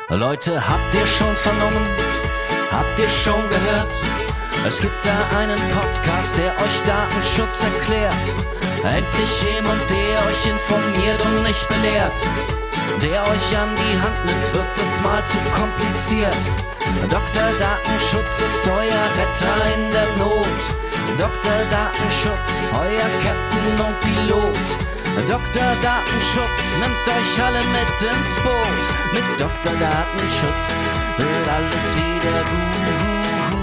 Leute, habt ihr schon vernommen? Habt ihr schon gehört? Es gibt da einen Podcast, der euch Datenschutz erklärt. Endlich jemand, der euch informiert und nicht belehrt. Der euch an die Hand nimmt, wird es mal zu kompliziert. Dr. Datenschutz ist euer Retter in der Not. Dr. Datenschutz, euer Captain und Pilot. Dr. Datenschutz nimmt euch alle mit ins Boot. Mit Dr. Datenschutz wird alles wieder gut.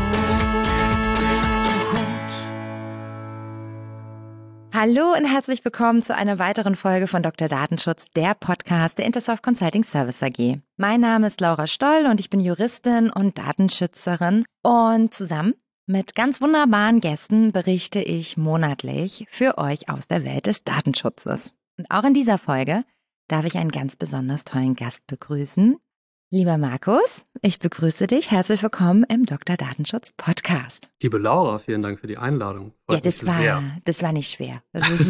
Hallo und herzlich willkommen zu einer weiteren Folge von Dr. Datenschutz, der Podcast der Intersoft Consulting Service AG. Mein Name ist Laura Stoll und ich bin Juristin und Datenschützerin. Und zusammen mit ganz wunderbaren Gästen berichte ich monatlich für euch aus der Welt des Datenschutzes. Und auch in dieser Folge darf ich einen ganz besonders tollen Gast begrüßen. Lieber Markus, ich begrüße dich. Herzlich willkommen im Dr. Datenschutz Podcast. Liebe Laura, vielen Dank für die Einladung. Ja, das war nicht schwer.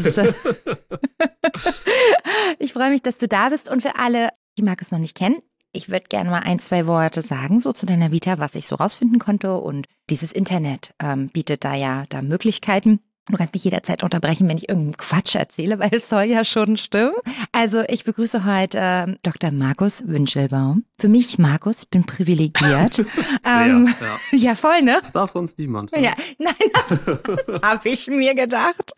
Ich freue mich, dass du da bist. Und für alle, die Markus noch nicht kennen, ich würde gerne mal 1-2 Worte sagen, so zu deiner Vita, was ich so rausfinden konnte. Und dieses Internet bietet da Möglichkeiten. Du kannst mich jederzeit unterbrechen, wenn ich irgendeinen Quatsch erzähle, weil es soll ja schon stimmen. Also ich begrüße heute Dr. Markus Wünschelbaum. Für mich, Markus, ich bin privilegiert. Ja, voll, ne? Das darf sonst niemand. Ja, nein, das habe ich mir gedacht.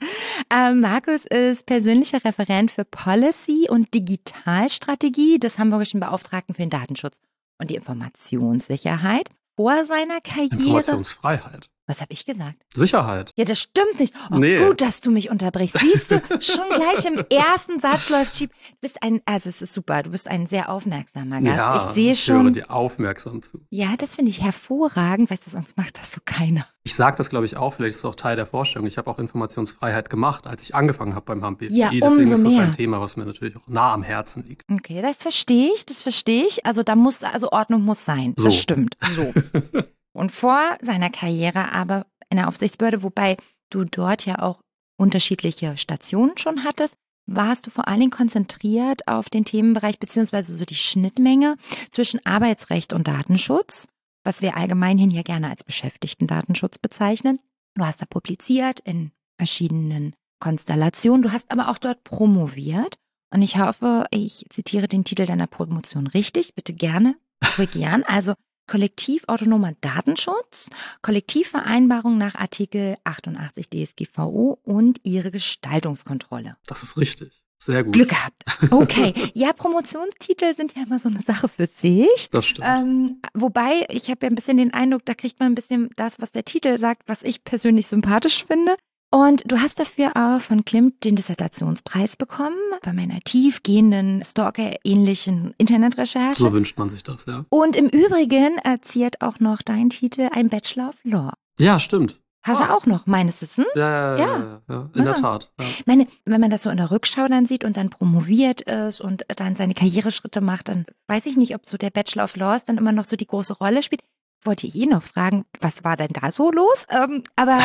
Markus ist persönlicher Referent für Policy und Digitalstrategie des Hamburgischen Beauftragten für den Datenschutz und die Informationssicherheit. Vor seiner Karriere... Informationsfreiheit. Was habe ich gesagt? Sicherheit. Ja, das stimmt nicht. Oh, nee. Gut, dass du mich unterbrichst. Siehst du, schon gleich im ersten Satz läuft schief. Also es ist super, du bist ein sehr aufmerksamer Gast. Ja, ich sehe schon. Ich höre dir aufmerksam zu. Ja, das finde ich hervorragend. Weißt du, sonst macht das so keiner. Ich sage das, glaube ich, auch. Vielleicht ist es auch Teil der Vorstellung. Ich habe auch Informationsfreiheit gemacht, als ich angefangen habe beim BFDI. Ja, deswegen ist das ein Thema, was mir natürlich auch nah am Herzen liegt. Okay, das verstehe ich. Also Ordnung muss sein. So. Das stimmt. So. Und vor seiner Karriere aber in der Aufsichtsbehörde, wobei du dort ja auch unterschiedliche Stationen schon hattest, warst du vor allen Dingen konzentriert auf den Themenbereich beziehungsweise so die Schnittmenge zwischen Arbeitsrecht und Datenschutz, was wir allgemeinhin hier gerne als Beschäftigtendatenschutz bezeichnen. Du hast da publiziert in verschiedenen Konstellationen, du hast aber auch dort promoviert und ich hoffe, ich zitiere den Titel deiner Promotion richtig, bitte gerne korrigieren, also Kollektivautonomer Datenschutz, Kollektivvereinbarung nach Artikel 88 DSGVO und ihre Gestaltungskontrolle. Das ist richtig. Sehr gut. Glück gehabt. Okay. Ja, Promotionstitel sind ja immer so eine Sache für sich. Das stimmt. Wobei, ich habe ja ein bisschen den Eindruck, da kriegt man ein bisschen das, was der Titel sagt, was ich persönlich sympathisch finde. Und du hast dafür auch von Klimt den Dissertationspreis bekommen, bei meiner tiefgehenden, Stalker-ähnlichen Internetrecherche. So wünscht man sich das, ja. Und im Übrigen ziert auch noch dein Titel ein Bachelor of Law. Ja, stimmt. Hast du auch noch, meines Wissens? Ja, in der Tat. Ja. Ich meine, wenn man das so in der Rückschau dann sieht und dann promoviert ist und dann seine Karriereschritte macht, dann weiß ich nicht, ob so der Bachelor of Laws dann immer noch so die große Rolle spielt. Ich wollte noch fragen, was war denn da so los? Aber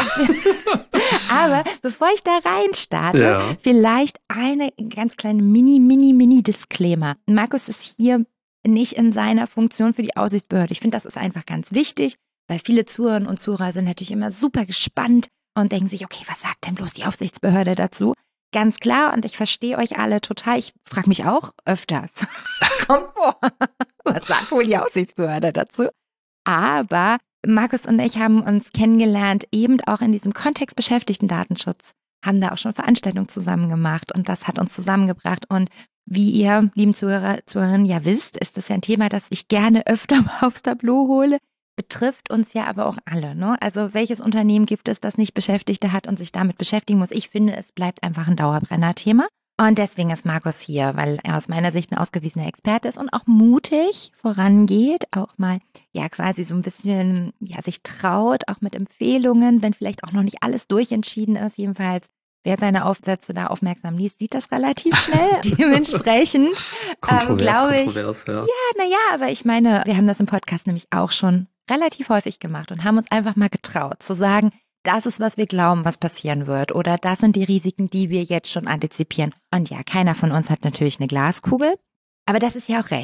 bevor ich da rein starte, vielleicht eine ganz kleine Mini-Disclaimer. Markus ist hier nicht in seiner Funktion für die Aufsichtsbehörde. Ich finde, das ist einfach ganz wichtig, weil viele Zuhörerinnen und Zuhörer sind natürlich immer super gespannt und denken sich, okay, was sagt denn bloß die Aufsichtsbehörde dazu? Ganz klar, und ich verstehe euch alle total. Ich frage mich auch öfters, das kommt vor, was sagt wohl die Aufsichtsbehörde dazu? Aber Markus und ich haben uns kennengelernt, eben auch in diesem Kontext Beschäftigtendatenschutz, haben da auch schon Veranstaltungen zusammen gemacht und das hat uns zusammengebracht. Und wie ihr, lieben Zuhörer, Zuhörerinnen, ja wisst, ist das ja ein Thema, das ich gerne öfter mal aufs Tableau hole. Betrifft uns ja aber auch alle, ne? Also welches Unternehmen gibt es, das nicht Beschäftigte hat und sich damit beschäftigen muss? Ich finde, es bleibt einfach ein Dauerbrenner-Thema. Und deswegen ist Markus hier, weil er aus meiner Sicht ein ausgewiesener Experte ist und auch mutig vorangeht, auch mal quasi so ein bisschen sich traut, auch mit Empfehlungen, wenn vielleicht auch noch nicht alles durchentschieden ist. Jedenfalls, wer seine Aufsätze da aufmerksam liest, sieht das relativ schnell. Dementsprechend glaube ich. Ja. Aber ich meine, wir haben das im Podcast nämlich auch schon relativ häufig gemacht und haben uns einfach mal getraut zu sagen, das ist, was wir glauben, was passieren wird. Oder das sind die Risiken, die wir jetzt schon antizipieren. Und ja, keiner von uns hat natürlich eine Glaskugel. Aber das ist ja auch recht.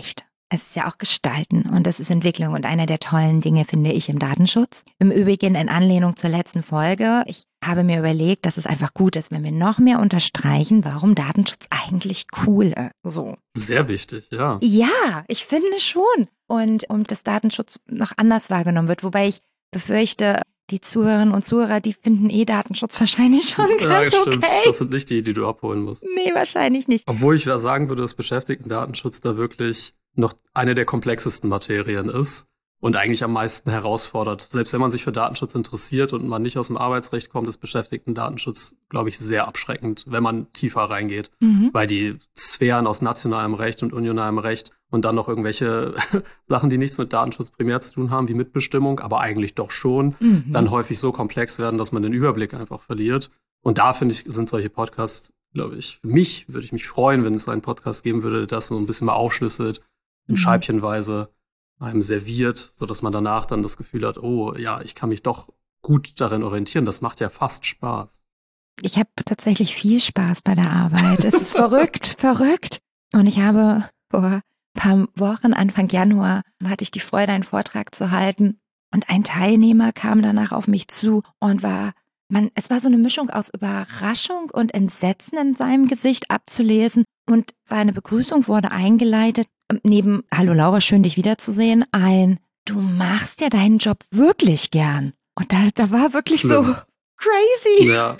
Es ist ja auch Gestalten und es ist Entwicklung und einer der tollen Dinge finde ich im Datenschutz. Im Übrigen in Anlehnung zur letzten Folge, ich habe mir überlegt, dass es einfach gut ist, wenn wir noch mehr unterstreichen, warum Datenschutz eigentlich cool ist. So. Sehr wichtig, ja. Ja, ich finde schon. Und dass Datenschutz noch anders wahrgenommen wird, wobei ich befürchte, die Zuhörerinnen und Zuhörer, die finden Datenschutz wahrscheinlich schon ganz stimmt. Okay. Das sind nicht die du abholen musst. Nee, wahrscheinlich nicht. Obwohl ich sagen würde, dass Beschäftigtendatenschutz da wirklich noch eine der komplexesten Materien ist und eigentlich am meisten herausfordert. Selbst wenn man sich für Datenschutz interessiert und man nicht aus dem Arbeitsrecht kommt, ist Beschäftigtendatenschutz, glaube ich, sehr abschreckend, wenn man tiefer reingeht. Weil die Sphären aus nationalem Recht und unionalem Recht und dann noch irgendwelche Sachen, die nichts mit Datenschutz primär zu tun haben, wie Mitbestimmung, aber eigentlich doch schon, dann häufig so komplex werden, dass man den Überblick einfach verliert. Und da, finde ich, sind solche Podcasts, glaube ich, für mich würde ich mich freuen, wenn es einen Podcast geben würde, der das so ein bisschen mal aufschlüsselt, in scheibchenweise einem serviert, so dass man danach dann das Gefühl hat, oh ja, ich kann mich doch gut darin orientieren. Das macht ja fast Spaß. Ich habe tatsächlich viel Spaß bei der Arbeit. Es ist verrückt. Und ich habe vor ein paar Wochen, Anfang Januar, hatte ich die Freude, einen Vortrag zu halten. Und ein Teilnehmer kam danach auf mich zu und es war so eine Mischung aus Überraschung und Entsetzen in seinem Gesicht abzulesen. Und seine Begrüßung wurde eingeleitet, neben Hallo Laura, schön dich wiederzusehen, du machst ja deinen Job wirklich gern. Und da war wirklich Schlimm. So crazy. Ja.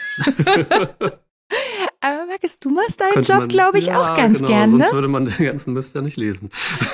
Aber Markus, du machst deinen Job, glaube ich, auch ganz gern, sonst ne? würde man den ganzen Mist ja nicht lesen.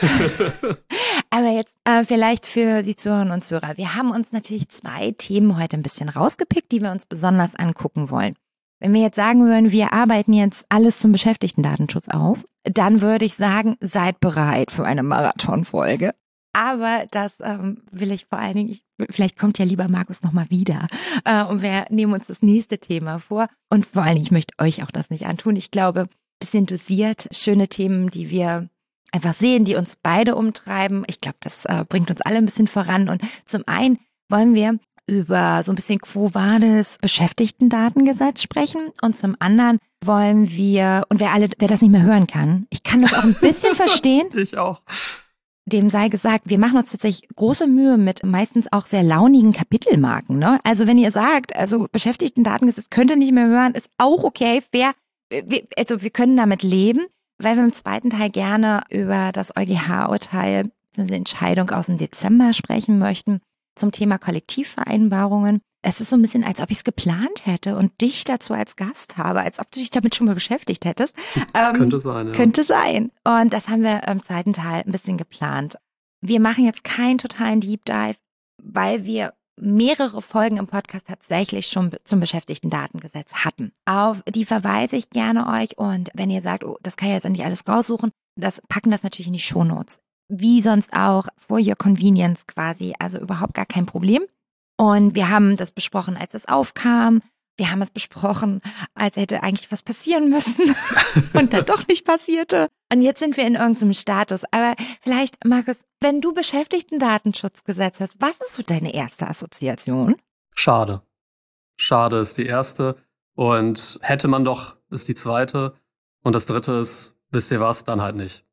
Aber jetzt vielleicht für die Zuhörerinnen und Zuhörer. Wir haben uns natürlich 2 Themen heute ein bisschen rausgepickt, die wir uns besonders angucken wollen. Wenn wir jetzt sagen würden, wir arbeiten jetzt alles zum Beschäftigtendatenschutz auf, dann würde ich sagen, seid bereit für eine Marathonfolge. Aber das will ich vor allen Dingen, vielleicht kommt ja lieber Markus nochmal wieder und wir nehmen uns das nächste Thema vor. Und vor allen Dingen, ich möchte euch auch das nicht antun. Ich glaube, ein bisschen dosiert, schöne Themen, die wir einfach sehen, die uns beide umtreiben. Ich glaube, das bringt uns alle ein bisschen voran. Und zum einen wollen wir über so ein bisschen Quo Vadis Beschäftigtendatengesetz sprechen und zum anderen wollen wir, und wer das nicht mehr hören kann, ich kann das auch ein bisschen verstehen. Ich auch. Dem sei gesagt, wir machen uns tatsächlich große Mühe mit meistens auch sehr launigen Kapitelmarken. Ne? Also wenn ihr sagt, also Beschäftigtendatengesetz könnt ihr nicht mehr hören, ist auch okay, fair. Wir können damit leben, weil wir im zweiten Teil gerne über das EuGH-Urteil, bzw. Entscheidung aus dem Dezember sprechen möchten zum Thema Kollektivvereinbarungen. Es ist so ein bisschen, als ob ich es geplant hätte und dich dazu als Gast habe, als ob du dich damit schon mal beschäftigt hättest. Das könnte sein, ja. Könnte sein. Und das haben wir im zweiten Teil ein bisschen geplant. Wir machen jetzt keinen totalen Deep Dive, weil wir mehrere Folgen im Podcast tatsächlich schon zum Beschäftigtendatengesetz hatten. Auf die verweise ich gerne euch und wenn ihr sagt, oh, das kann ich jetzt nicht alles raussuchen, packen das natürlich in die Shownotes. Wie sonst auch, for your convenience quasi, also überhaupt gar kein Problem. Und wir haben das besprochen, als es aufkam. Wir haben es besprochen, als hätte eigentlich was passieren müssen und dann doch nicht passierte. Und jetzt sind wir in irgendeinem Status. Aber vielleicht, Markus, wenn du Beschäftigtendatenschutzgesetz hörst, was ist so deine erste Assoziation? Schade. Schade ist die erste. Und hätte man doch, ist die zweite. Und das dritte ist, wisst ihr was, dann halt nicht.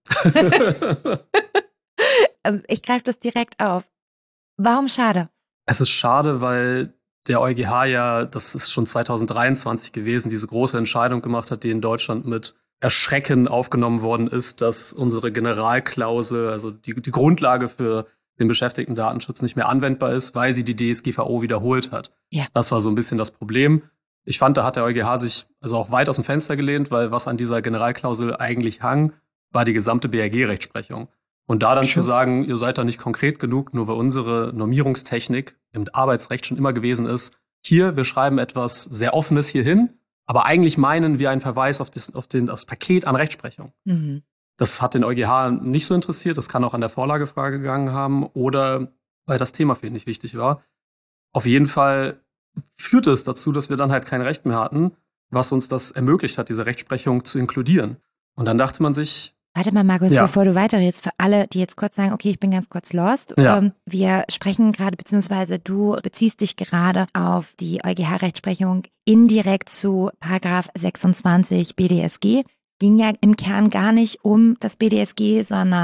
Ich greife das direkt auf. Warum schade? Es ist schade, weil der EuGH ja, das ist schon 2023 gewesen, diese große Entscheidung gemacht hat, die in Deutschland mit Erschrecken aufgenommen worden ist, dass unsere Generalklausel, also die Grundlage für den Beschäftigtendatenschutz nicht mehr anwendbar ist, weil sie die DSGVO wiederholt hat. Ja. Das war so ein bisschen das Problem. Ich fand, da hat der EuGH sich also auch weit aus dem Fenster gelehnt, weil was an dieser Generalklausel eigentlich hang, war die gesamte BRG-Rechtsprechung. Und da dann zu sagen, ihr seid da nicht konkret genug, nur weil unsere Normierungstechnik im Arbeitsrecht schon immer gewesen ist, hier, wir schreiben etwas sehr Offenes hier hin, aber eigentlich meinen wir einen Verweis auf das Paket an Rechtsprechung. Mhm. Das hat den EuGH nicht so interessiert, das kann auch an der Vorlagefrage gegangen haben oder weil das Thema für ihn nicht wichtig war. Auf jeden Fall führte es dazu, dass wir dann halt kein Recht mehr hatten, was uns das ermöglicht hat, diese Rechtsprechung zu inkludieren. Und dann dachte man sich, warte mal, Markus, bevor du weiterredest, für alle, die jetzt kurz sagen, okay, ich bin ganz kurz lost. Ja. Wir sprechen gerade, beziehungsweise du beziehst dich gerade auf die EuGH-Rechtsprechung indirekt zu Paragraph 26 BDSG. Ging ja im Kern gar nicht um das BDSG, sondern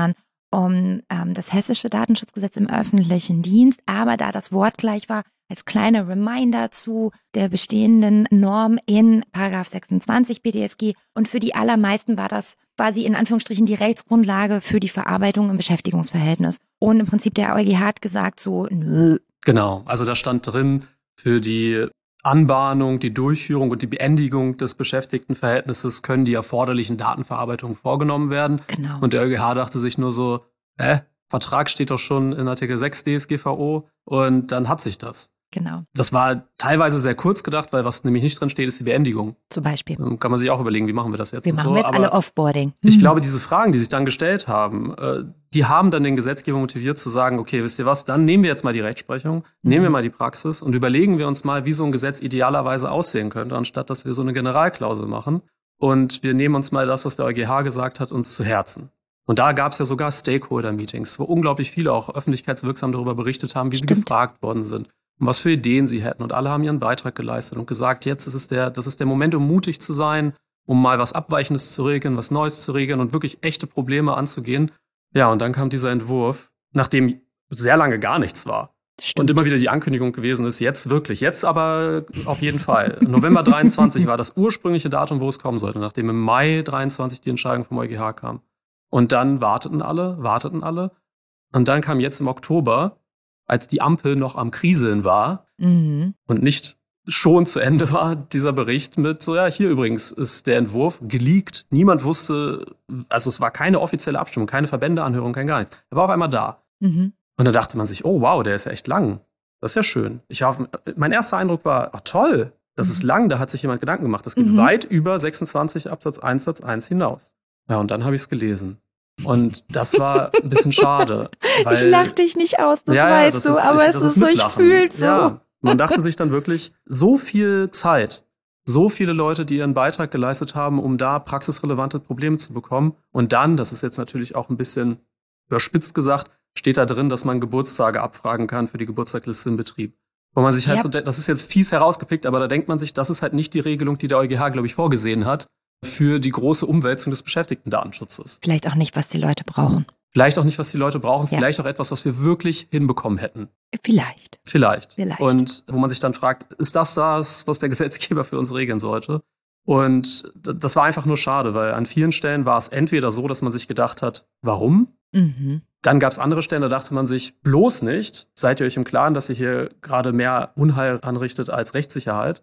um das hessische Datenschutzgesetz im öffentlichen Dienst, aber da das Wort gleich war, als kleiner Reminder zu der bestehenden Norm in § 26 BDSG. Und für die allermeisten war das quasi in Anführungsstrichen die Rechtsgrundlage für die Verarbeitung im Beschäftigungsverhältnis. Und im Prinzip der EuGH hat gesagt so, nö. Genau, also da stand drin, für die Anbahnung, die Durchführung und die Beendigung des Beschäftigtenverhältnisses können die erforderlichen Datenverarbeitungen vorgenommen werden. Genau. Und der EuGH dachte sich nur so, Vertrag steht doch schon in Artikel 6 DSGVO und dann hat sich das. Genau. Das war teilweise sehr kurz gedacht, weil was nämlich nicht drin steht, ist die Beendigung. Zum Beispiel. Dann kann man sich auch überlegen, wie machen wir das jetzt? Wie machen wir jetzt alle Offboarding? Ich glaube, diese Fragen, die sich dann gestellt haben, die haben dann den Gesetzgeber motiviert zu sagen, okay, wisst ihr was, dann nehmen wir jetzt mal die Rechtsprechung, nehmen wir mal die Praxis und überlegen wir uns mal, wie so ein Gesetz idealerweise aussehen könnte, anstatt dass wir so eine Generalklausel machen. Und wir nehmen uns mal das, was der EuGH gesagt hat, uns zu Herzen. Und da gab es ja sogar Stakeholder-Meetings, wo unglaublich viele auch öffentlichkeitswirksam darüber berichtet haben, wie sie gefragt worden sind und was für Ideen sie hätten. Und alle haben ihren Beitrag geleistet und gesagt, jetzt ist das ist der Moment, um mutig zu sein, um mal was Abweichendes zu regeln, was Neues zu regeln und wirklich echte Probleme anzugehen. Ja, und dann kam dieser Entwurf, nachdem sehr lange gar nichts war. Stimmt. Und immer wieder die Ankündigung gewesen ist, jetzt wirklich, jetzt aber auf jeden Fall. November 23 war das ursprüngliche Datum, wo es kommen sollte, nachdem im Mai 23 die Entscheidung vom EuGH kam. Und dann warteten alle. Und dann kam jetzt im Oktober, als die Ampel noch am Kriseln war und nicht schon zu Ende war, dieser Bericht mit so, ja, hier übrigens ist der Entwurf geleakt. Niemand wusste, also es war keine offizielle Abstimmung, keine Verbändeanhörung, kein gar nichts. Er war auf einmal da. Und da dachte man sich, oh wow, der ist ja echt lang. Das ist ja schön. Mein erster Eindruck war, oh, toll, das ist lang, da hat sich jemand Gedanken gemacht. Das geht weit über 26 Absatz 1 Satz 1 hinaus. Ja, und dann habe ich es gelesen. Und das war ein bisschen schade. Weil, ich lach dich nicht aus, das weißt du, aber es ist so, ich fühl's so. Ja, man dachte sich dann wirklich, so viel Zeit, so viele Leute, die ihren Beitrag geleistet haben, um da praxisrelevante Probleme zu bekommen. Und dann, das ist jetzt natürlich auch ein bisschen überspitzt gesagt, steht da drin, dass man Geburtstage abfragen kann für die Geburtstagliste im Betrieb. Wo man sich halt so, das ist jetzt fies herausgepickt, aber da denkt man sich, das ist halt nicht die Regelung, die der EuGH, glaube ich, vorgesehen hat für die große Umwälzung des Beschäftigtendatenschutzes. Vielleicht auch nicht, was die Leute brauchen. Vielleicht auch auch etwas, was wir wirklich hinbekommen hätten. Vielleicht. Und wo man sich dann fragt, ist das, was der Gesetzgeber für uns regeln sollte? Und das war einfach nur schade, weil an vielen Stellen war es entweder so, dass man sich gedacht hat, warum? Dann gab es andere Stellen, da dachte man sich, bloß nicht, seid ihr euch im Klaren, dass ihr hier gerade mehr Unheil anrichtet als Rechtssicherheit?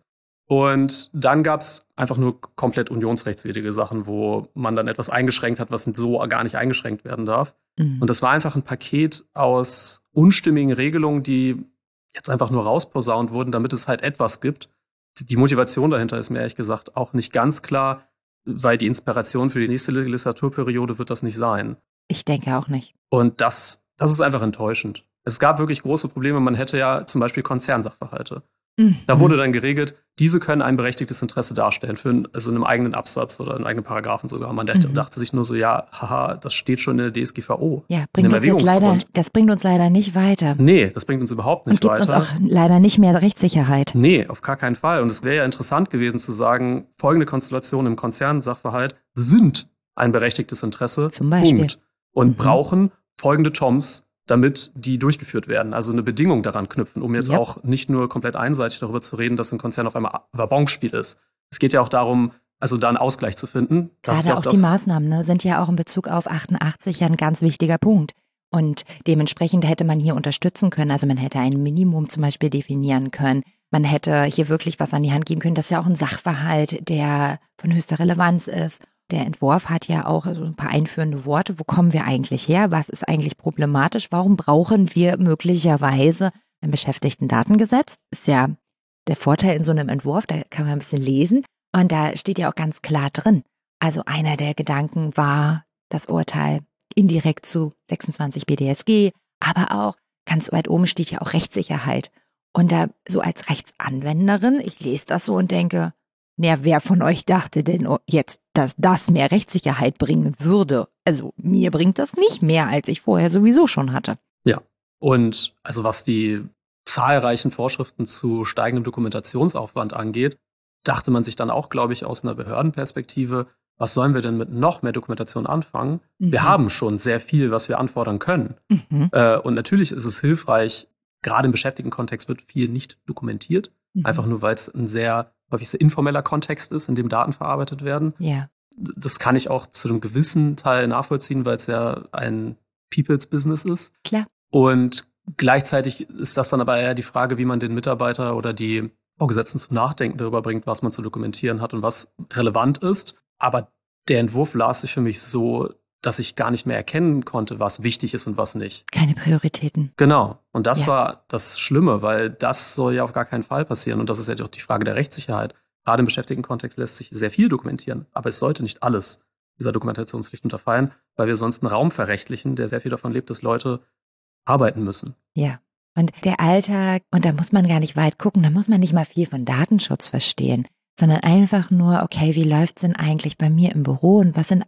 Und dann gab es einfach nur komplett unionsrechtswidrige Sachen, wo man dann etwas eingeschränkt hat, was so gar nicht eingeschränkt werden darf. Und das war einfach ein Paket aus unstimmigen Regelungen, die jetzt einfach nur rausposaunt wurden, damit es halt etwas gibt. Die Motivation dahinter ist mir ehrlich gesagt auch nicht ganz klar, weil die Inspiration für die nächste Legislaturperiode wird das nicht sein. Ich denke auch nicht. Und das ist einfach enttäuschend. Es gab wirklich große Probleme. Man hätte ja zum Beispiel Konzernsachverhalte. Da wurde dann geregelt, diese können ein berechtigtes Interesse darstellen für in einem eigenen Absatz oder einen eigenen Paragraphen sogar. Man dachte sich nur so, ja, haha, das steht schon in der DSGVO. Ja, das bringt uns leider nicht weiter. Nee, das bringt uns überhaupt nicht weiter. Und gibt uns auch leider nicht mehr Rechtssicherheit. Nee, auf gar keinen Fall. Und es wäre ja interessant gewesen zu sagen, folgende Konstellationen im Konzernsachverhalt sind ein berechtigtes Interesse. Zum Beispiel. Punkt. Und brauchen folgende TOMs, damit die durchgeführt werden. Also eine Bedingung daran knüpfen, um jetzt auch nicht nur komplett einseitig darüber zu reden, dass ein Konzern auf einmal Wabonspiel ist. Es geht ja auch darum, also da einen Ausgleich zu finden. Gerade auch die Maßnahmen sind ja auch in Bezug auf 88 ja ein ganz wichtiger Punkt. Und dementsprechend hätte man hier unterstützen können. Also man hätte ein Minimum zum Beispiel definieren können. Man hätte hier wirklich was an die Hand geben können. Das ist ja auch ein Sachverhalt, der von höchster Relevanz ist. Der Entwurf hat ja auch so ein paar einführende Worte. Wo kommen wir eigentlich her? Was ist eigentlich problematisch? Warum brauchen wir möglicherweise ein Beschäftigtendatengesetz? Ist ja der Vorteil in so einem Entwurf, da kann man ein bisschen lesen. Und da steht ja auch ganz klar drin. Also einer der Gedanken war das Urteil indirekt zu 26 BDSG, aber auch ganz weit oben steht ja auch Rechtssicherheit. Und da so als Rechtsanwenderin, ich lese das so und denke, ja, wer von euch dachte denn jetzt, dass das mehr Rechtssicherheit bringen würde? Also mir bringt das nicht mehr, als ich vorher sowieso schon hatte. Ja, und also was die zahlreichen Vorschriften zu steigendem Dokumentationsaufwand angeht, dachte man sich dann auch, glaube ich, aus einer Behördenperspektive, was sollen wir denn mit noch mehr Dokumentation anfangen? Wir haben schon sehr viel, was wir anfordern können. Und natürlich ist es hilfreich, gerade im Beschäftigtenkontext wird viel nicht dokumentiert, einfach nur, weil es ein sehr häufig sehr informeller Kontext ist, in dem Daten verarbeitet werden. Ja. Das kann ich auch zu einem gewissen Teil nachvollziehen, weil es ja ein People's Business ist. Klar. Und gleichzeitig ist das dann aber eher die Frage, wie man den Mitarbeiter oder die Vorgesetzten zum Nachdenken darüber bringt, was man zu dokumentieren hat und was relevant ist. Aber der Entwurf las sich für mich so, dass ich gar nicht mehr erkennen konnte, was wichtig ist und was nicht. Keine Prioritäten. Genau. Und das war das Schlimme, weil das soll ja auf gar keinen Fall passieren. Und das ist ja auch die Frage der Rechtssicherheit. Gerade im Beschäftigtenkontext lässt sich sehr viel dokumentieren, aber es sollte nicht alles dieser Dokumentationspflicht unterfallen, weil wir sonst einen Raum verrechtlichen, der sehr viel davon lebt, dass Leute arbeiten müssen. Ja. Und der Alltag, und da muss man gar nicht weit gucken, da muss man nicht mal viel von Datenschutz verstehen, sondern einfach nur, okay, wie läuft's denn eigentlich bei mir im Büro und was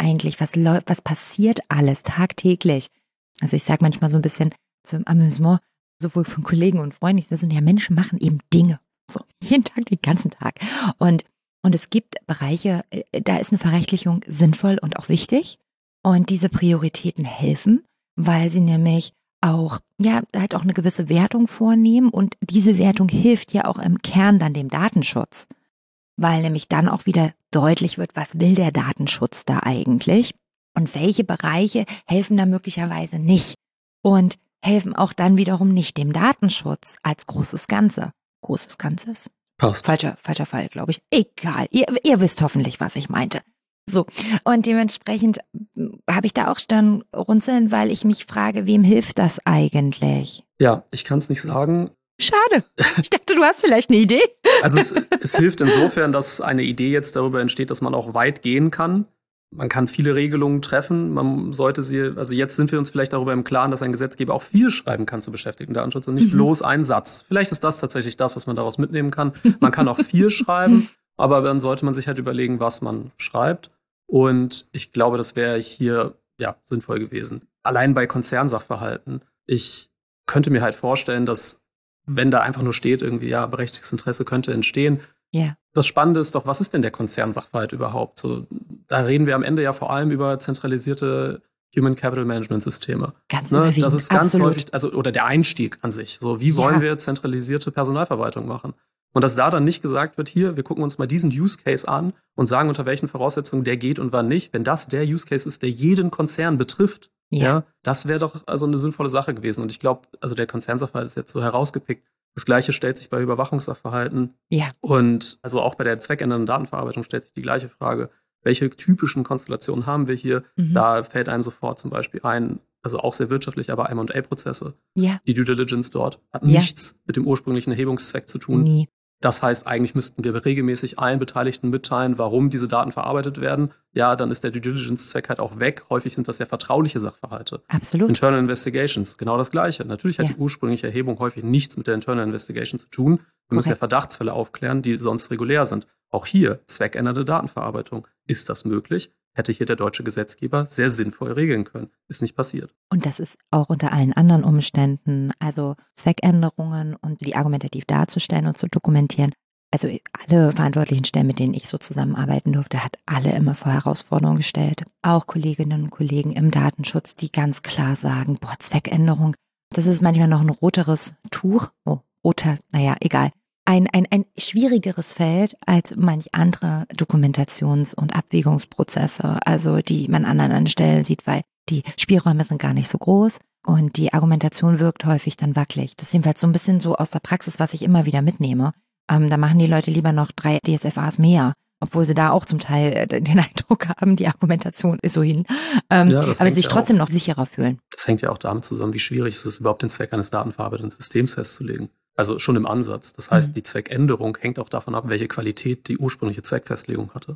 passiert alles tagtäglich? Also ich sage manchmal so ein bisschen zum Amüsement, sowohl von Kollegen und Freunden, ich sage so, ja, Menschen machen eben Dinge. So, jeden Tag, den ganzen Tag. Und es gibt Bereiche, da ist eine Verrechtlichung sinnvoll und auch wichtig. Und diese Prioritäten helfen, weil sie nämlich auch, ja, halt auch eine gewisse Wertung vornehmen. Und diese Wertung hilft ja auch im Kern dann dem Datenschutz. Weil nämlich dann auch wieder deutlich wird, was will der Datenschutz da eigentlich? Und welche Bereiche helfen da möglicherweise nicht? Und helfen auch dann wiederum nicht dem Datenschutz als großes Ganze. Großes Ganzes? Passt. Falscher Fall, glaube ich. Egal, ihr wisst hoffentlich, was ich meinte. So, und dementsprechend habe ich da auch dann runzeln, weil ich mich frage, wem hilft das eigentlich? Ja, ich kann es nicht sagen. Schade. Ich dachte, du hast vielleicht eine Idee. Also es hilft insofern, dass eine Idee jetzt darüber entsteht, dass man auch weit gehen kann. Man kann viele Regelungen treffen. Man sollte also jetzt sind wir uns vielleicht darüber im Klaren, dass ein Gesetzgeber auch viel schreiben kann zu Beschäftigtendatenschutz und nicht bloß einen Satz. Vielleicht ist das tatsächlich das, was man daraus mitnehmen kann. Man kann auch viel schreiben, aber dann sollte man sich halt überlegen, was man schreibt. Und ich glaube, das wäre hier sinnvoll gewesen. Allein bei Konzernsachverhalten. Ich könnte mir halt vorstellen, dass wenn da einfach nur steht, irgendwie, ja, berechtigtes Interesse könnte entstehen. Ja. Das Spannende ist doch, was ist denn der Konzernsachverhalt überhaupt? So, da reden wir am Ende ja vor allem über zentralisierte Human Capital Management Systeme. Ganz überwiegend, das ist ganz absolut. häufig, oder der Einstieg an sich. So, wie wollen wir zentralisierte Personalverwaltung machen? Und dass da dann nicht gesagt wird, hier, wir gucken uns mal diesen Use Case an und sagen, unter welchen Voraussetzungen der geht und wann nicht. Wenn das der Use Case ist, der jeden Konzern betrifft, das wäre doch also eine sinnvolle Sache gewesen. Und ich glaube, also der Konzernsachverhalt ist jetzt so herausgepickt. Das Gleiche stellt sich bei Überwachungssachverhalten. Ja. Und also auch bei der zweckändernden Datenverarbeitung stellt sich die gleiche Frage. Welche typischen Konstellationen haben wir hier? Da fällt einem sofort zum Beispiel ein, also auch sehr wirtschaftlich, aber M&A-Prozesse. Ja. Die Due Diligence dort hat nichts mit dem ursprünglichen Erhebungszweck zu tun. Nie. Das heißt, eigentlich müssten wir regelmäßig allen Beteiligten mitteilen, warum diese Daten verarbeitet werden. Ja, dann ist der Due Diligence-Zweck halt auch weg. Häufig sind das ja vertrauliche Sachverhalte. Absolut. Internal Investigations, genau das Gleiche. Natürlich hat die ursprüngliche Erhebung häufig nichts mit der Internal Investigation zu tun. Wir müssen ja Verdachtsfälle aufklären, die sonst regulär sind. Auch hier zweckändernde Datenverarbeitung. Ist das möglich? Hätte hier der deutsche Gesetzgeber sehr sinnvoll regeln können. Ist nicht passiert. Und das ist auch unter allen anderen Umständen, also Zweckänderungen und die argumentativ darzustellen und zu dokumentieren. Also alle verantwortlichen Stellen, mit denen ich so zusammenarbeiten durfte, hat alle immer vor Herausforderungen gestellt. Auch Kolleginnen und Kollegen im Datenschutz, die ganz klar sagen, Zweckänderung, das ist manchmal noch ein roteres Tuch. Roter, naja, egal. Ein schwierigeres Feld als manch andere Dokumentations- und Abwägungsprozesse, also die man an einer Stelle sieht, weil die Spielräume sind gar nicht so groß und die Argumentation wirkt häufig dann wackelig. Das ist jedenfalls so ein bisschen so aus der Praxis, was ich immer wieder mitnehme. Da machen die Leute lieber noch 3 DSFAs mehr, obwohl sie da auch zum Teil den Eindruck haben, die Argumentation ist so hin, aber sich trotzdem noch sicherer fühlen. Das hängt ja auch damit zusammen, wie schwierig es ist, überhaupt den Zweck eines datenverarbeitenden Systems festzulegen. Also schon im Ansatz. Das heißt, die Zweckänderung hängt auch davon ab, welche Qualität die ursprüngliche Zweckfestlegung hatte.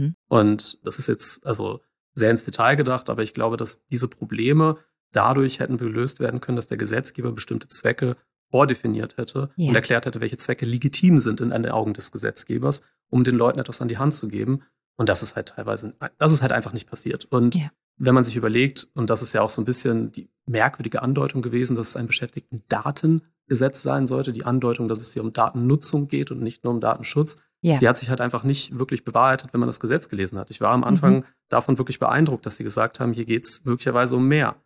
Und das ist jetzt also sehr ins Detail gedacht, aber ich glaube, dass diese Probleme dadurch hätten gelöst werden können, dass der Gesetzgeber bestimmte Zwecke vordefiniert hätte und erklärt hätte, welche Zwecke legitim sind in den Augen des Gesetzgebers, um den Leuten etwas an die Hand zu geben. Und das ist halt einfach nicht passiert. Und wenn man sich überlegt, und das ist ja auch so ein bisschen die merkwürdige Andeutung gewesen, dass es ein Beschäftigtendatengesetz Gesetz sein sollte, die Andeutung, dass es hier um Datennutzung geht und nicht nur um Datenschutz, die hat sich halt einfach nicht wirklich bewahrheitet, wenn man das Gesetz gelesen hat. Ich war am Anfang davon wirklich beeindruckt, dass sie gesagt haben, hier geht es möglicherweise um mehr.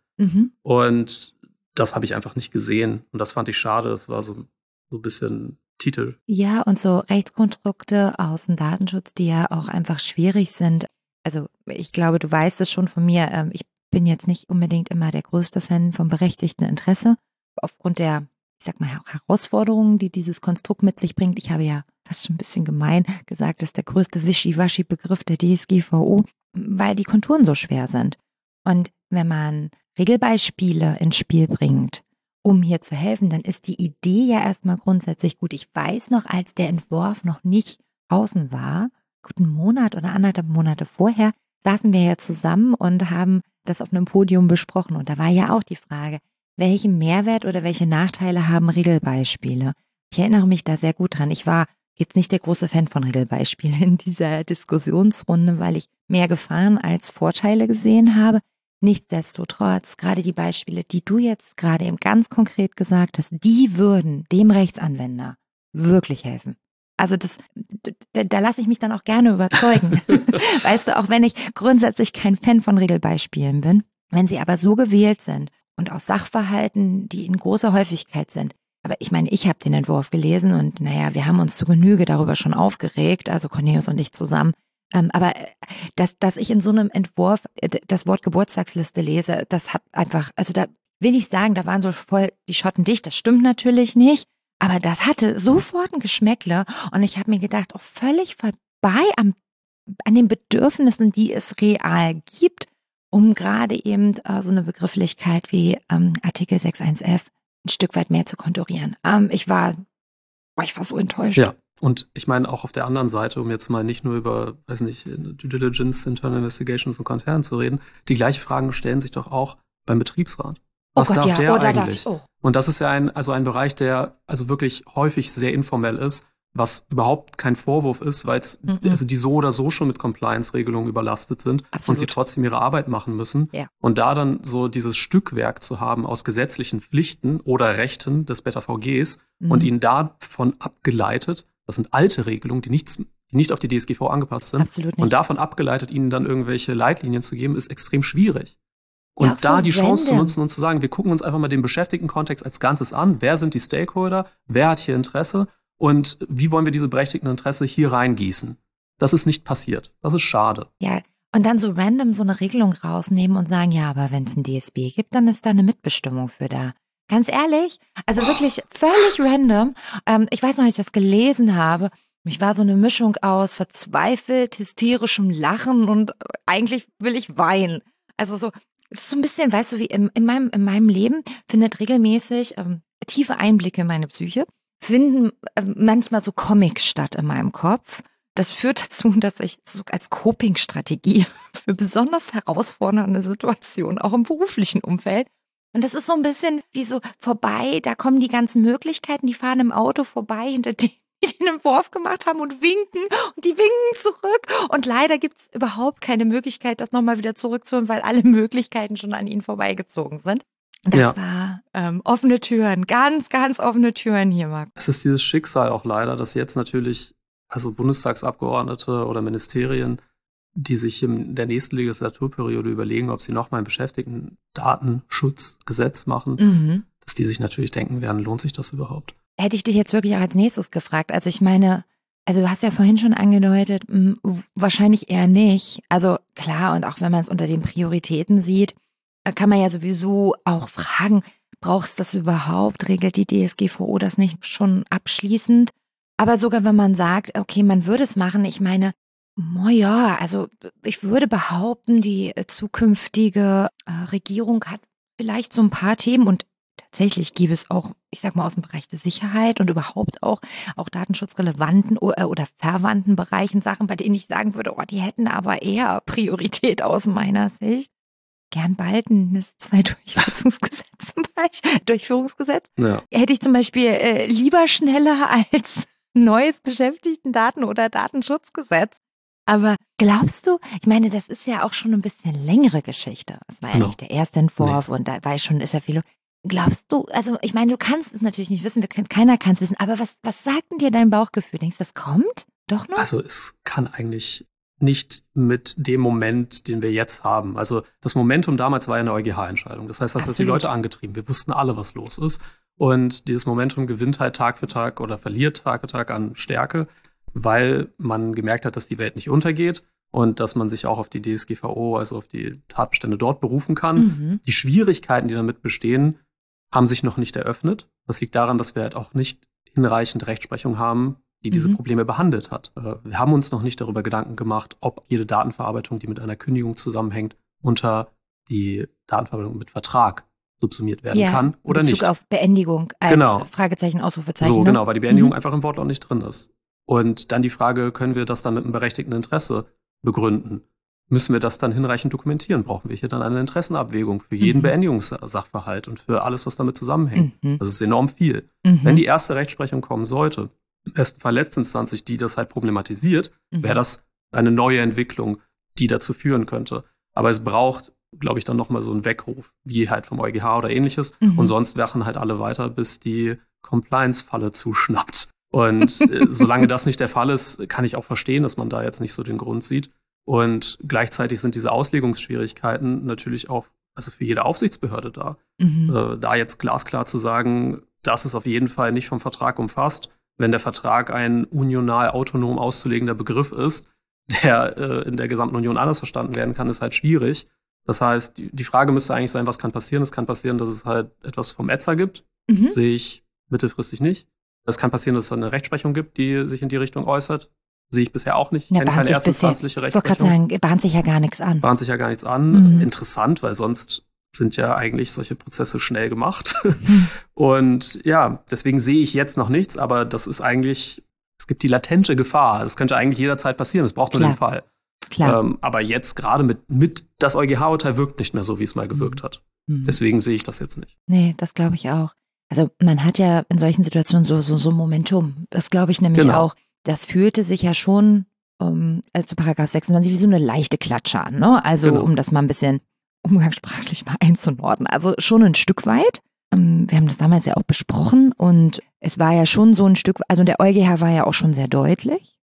Und das habe ich einfach nicht gesehen. Und das fand ich schade. Das war so ein bisschen Titel. Ja, und so Rechtskonstrukte aus dem Datenschutz, die ja auch einfach schwierig sind. Also ich glaube, du weißt es schon von mir. Ich bin jetzt nicht unbedingt immer der größte Fan vom berechtigten Interesse. Aufgrund der, ich sag mal, Herausforderungen, die dieses Konstrukt mit sich bringt. Ich habe ja, das ist schon ein bisschen gemein gesagt, das ist der größte Wischiwaschi-Begriff der DSGVO, weil die Konturen so schwer sind. Und wenn man Regelbeispiele ins Spiel bringt, um hier zu helfen, dann ist die Idee ja erstmal grundsätzlich gut. Ich weiß noch, als der Entwurf noch nicht außen war, gut einen Monat oder 1,5 Monate vorher, saßen wir ja zusammen und haben das auf einem Podium besprochen. Und da war ja auch die Frage, welchen Mehrwert oder welche Nachteile haben Regelbeispiele? Ich erinnere mich da sehr gut dran. Ich war jetzt nicht der große Fan von Regelbeispielen in dieser Diskussionsrunde, weil ich mehr Gefahren als Vorteile gesehen habe. Nichtsdestotrotz, gerade die Beispiele, die du jetzt gerade eben ganz konkret gesagt hast, die würden dem Rechtsanwender wirklich helfen. Also da lasse ich mich dann auch gerne überzeugen. Weißt du, auch wenn ich grundsätzlich kein Fan von Regelbeispielen bin, wenn sie aber so gewählt sind und aus Sachverhalten, die in großer Häufigkeit sind. Aber ich meine, ich habe den Entwurf gelesen und naja, wir haben uns zu Genüge darüber schon aufgeregt, also Cornelius und ich zusammen. Aber dass ich in so einem Entwurf das Wort Geburtstagsliste lese, das hat einfach, also da will ich sagen, da waren so voll die Schotten dicht, das stimmt natürlich nicht, aber das hatte sofort ein Geschmäckle und ich habe mir gedacht, auch völlig vorbei an den Bedürfnissen, die es real gibt, um gerade eben so eine Begrifflichkeit wie Artikel 6.1f ein Stück weit mehr zu konturieren. Ich war so enttäuscht. Ja. Und ich meine auch auf der anderen Seite, um jetzt mal nicht nur über, weiß nicht, Due Diligence, Internal Investigations und Konzernen zu reden, die gleichen Fragen stellen sich doch auch beim Betriebsrat. Was darf der eigentlich? Und das ist ja ein Bereich, der also wirklich häufig sehr informell ist, was überhaupt kein Vorwurf ist, weil also die so oder so schon mit Compliance-Regelungen überlastet sind. Absolut. Und sie trotzdem ihre Arbeit machen müssen. Ja. Und da dann so dieses Stückwerk zu haben aus gesetzlichen Pflichten oder Rechten des BetterVGs und ihnen davon abgeleitet, das sind alte Regelungen, die nicht auf die DSGVO angepasst sind. Absolut nicht. Und davon abgeleitet, ihnen dann irgendwelche Leitlinien zu geben, ist extrem schwierig. Und da so die Chance zu nutzen und zu sagen, wir gucken uns einfach mal den Beschäftigtenkontext als Ganzes an. Wer sind die Stakeholder? Wer hat hier Interesse? Und wie wollen wir diese berechtigten Interesse hier reingießen? Das ist nicht passiert. Das ist schade. Ja, und dann so random so eine Regelung rausnehmen und sagen, ja, aber wenn es ein DSB gibt, dann ist da eine Mitbestimmung für da. Ganz ehrlich, also wirklich völlig random. Ich weiß noch, als ich das gelesen habe, mich war so eine Mischung aus verzweifelt, hysterischem Lachen und eigentlich will ich weinen. Also so, es ist so ein bisschen, weißt du, wie in meinem Leben findet regelmäßig tiefe Einblicke in meine Psyche, finden manchmal so Comics statt in meinem Kopf. Das führt dazu, dass ich so als Coping-Strategie für besonders herausfordernde Situationen, auch im beruflichen Umfeld, und das ist so ein bisschen wie so vorbei, da kommen die ganzen Möglichkeiten, die fahren im Auto vorbei, hinter denen die den Entwurf gemacht haben und winken und die winken zurück. Und leider gibt es überhaupt keine Möglichkeit, das nochmal wieder zurückzuholen, weil alle Möglichkeiten schon an ihnen vorbeigezogen sind. Das war offene Türen, ganz, ganz offene Türen hier, Marc. Es ist dieses Schicksal auch leider, dass jetzt natürlich also Bundestagsabgeordnete oder Ministerien, die sich in der nächsten Legislaturperiode überlegen, ob sie nochmal ein Beschäftigten-Datenschutzgesetz machen, dass die sich natürlich denken werden, lohnt sich das überhaupt? Hätte ich dich jetzt wirklich auch als nächstes gefragt. Also ich meine, also du hast ja vorhin schon angedeutet, wahrscheinlich eher nicht. Also klar, und auch wenn man es unter den Prioritäten sieht, kann man ja sowieso auch fragen, brauchst du das überhaupt? Regelt die DSGVO das nicht schon abschließend? Aber sogar wenn man sagt, okay, man würde es machen, ich meine, ja, also ich würde behaupten, die zukünftige Regierung hat vielleicht so ein paar Themen und tatsächlich gibt es auch, ich sag mal, aus dem Bereich der Sicherheit und überhaupt auch datenschutzrelevanten oder verwandten Bereichen Sachen, bei denen ich sagen würde, die hätten aber eher Priorität aus meiner Sicht. Gern bald ein NIS-2-Durchsetzungsgesetz zum Beispiel, Durchführungsgesetz. Ja. Hätte ich zum Beispiel lieber schneller als neues Beschäftigtendaten- oder Datenschutzgesetz. Aber glaubst du, ich meine, das ist ja auch schon ein bisschen längere Geschichte. Das war ja nicht der erste Entwurf und da war schon, ist ja viel. Glaubst du, also ich meine, du kannst es natürlich nicht wissen, keiner kann es wissen, aber was sagt denn dir dein Bauchgefühl? Denkst du, das kommt doch noch? Also es kann eigentlich nicht mit dem Moment, den wir jetzt haben. Also das Momentum damals war ja eine EuGH-Entscheidung. Das heißt, das hat die Leute angetrieben. Wir wussten alle, was los ist. Und dieses Momentum gewinnt halt Tag für Tag oder verliert Tag für Tag an Stärke, weil man gemerkt hat, dass die Welt nicht untergeht und dass man sich auch auf die DSGVO, also auf die Tatbestände dort berufen kann. Die Schwierigkeiten, die damit bestehen, haben sich noch nicht eröffnet. Das liegt daran, dass wir halt auch nicht hinreichend Rechtsprechung haben, die diese Probleme behandelt hat. Wir haben uns noch nicht darüber Gedanken gemacht, ob jede Datenverarbeitung, die mit einer Kündigung zusammenhängt, unter die Datenverarbeitung mit Vertrag subsumiert werden kann oder nicht. In Bezug auf Beendigung als Fragezeichen, Ausrufezeichen. So, genau, weil die Beendigung einfach im Wortlaut nicht drin ist. Und dann die Frage, können wir das dann mit einem berechtigten Interesse begründen? Müssen wir das dann hinreichend dokumentieren? Brauchen wir hier dann eine Interessenabwägung für jeden Beendigungssachverhalt und für alles, was damit zusammenhängt? Das ist enorm viel. Wenn die erste Rechtsprechung kommen sollte, im besten Fall letztinstanzlich, die das halt problematisiert, wäre das eine neue Entwicklung, die dazu führen könnte. Aber es braucht, glaube ich, dann nochmal so einen Weckruf, wie halt vom EuGH oder ähnliches. Und sonst wachen halt alle weiter, bis die Compliance-Falle zuschnappt. Und solange das nicht der Fall ist, kann ich auch verstehen, dass man da jetzt nicht so den Grund sieht. Und gleichzeitig sind diese Auslegungsschwierigkeiten natürlich auch, also für jede Aufsichtsbehörde da. Da jetzt glasklar zu sagen, das ist auf jeden Fall nicht vom Vertrag umfasst, wenn der Vertrag ein unional autonom auszulegender Begriff ist, der in der gesamten Union anders verstanden werden kann, ist halt schwierig. Das heißt, die Frage müsste eigentlich sein, was kann passieren? Es kann passieren, dass es halt etwas vom ETSA gibt. Sehe ich mittelfristig nicht. Es kann passieren, dass es eine Rechtsprechung gibt, die sich in die Richtung äußert. Sehe ich bisher auch nicht. Ich kenne keine erstinstanzliche Rechtsprechung. Ich wollte gerade sagen, bahnt sich ja gar nichts an. Bahnt sich ja gar nichts an. Interessant, weil sonst sind ja eigentlich solche Prozesse schnell gemacht. Und ja, deswegen sehe ich jetzt noch nichts, aber das ist eigentlich, es gibt die latente Gefahr. Das könnte eigentlich jederzeit passieren. Es braucht nur den Fall. Klar. Aber jetzt gerade mit das EuGH-Urteil wirkt nicht mehr so, wie es mal gewirkt hat. Deswegen sehe ich das jetzt nicht. Nee, das glaube ich auch. Also man hat ja in solchen Situationen so Momentum. Das glaube ich nämlich auch. Das fühlte sich ja schon zu Paragraph 26 wie so eine leichte Klatsche an, ne? Also um das mal ein bisschen umgangssprachlich mal einzunordnen. Also schon ein Stück weit. Wir haben das damals ja auch besprochen und es war ja schon so ein Stück, also der EuGH war ja auch schon sehr deutlich.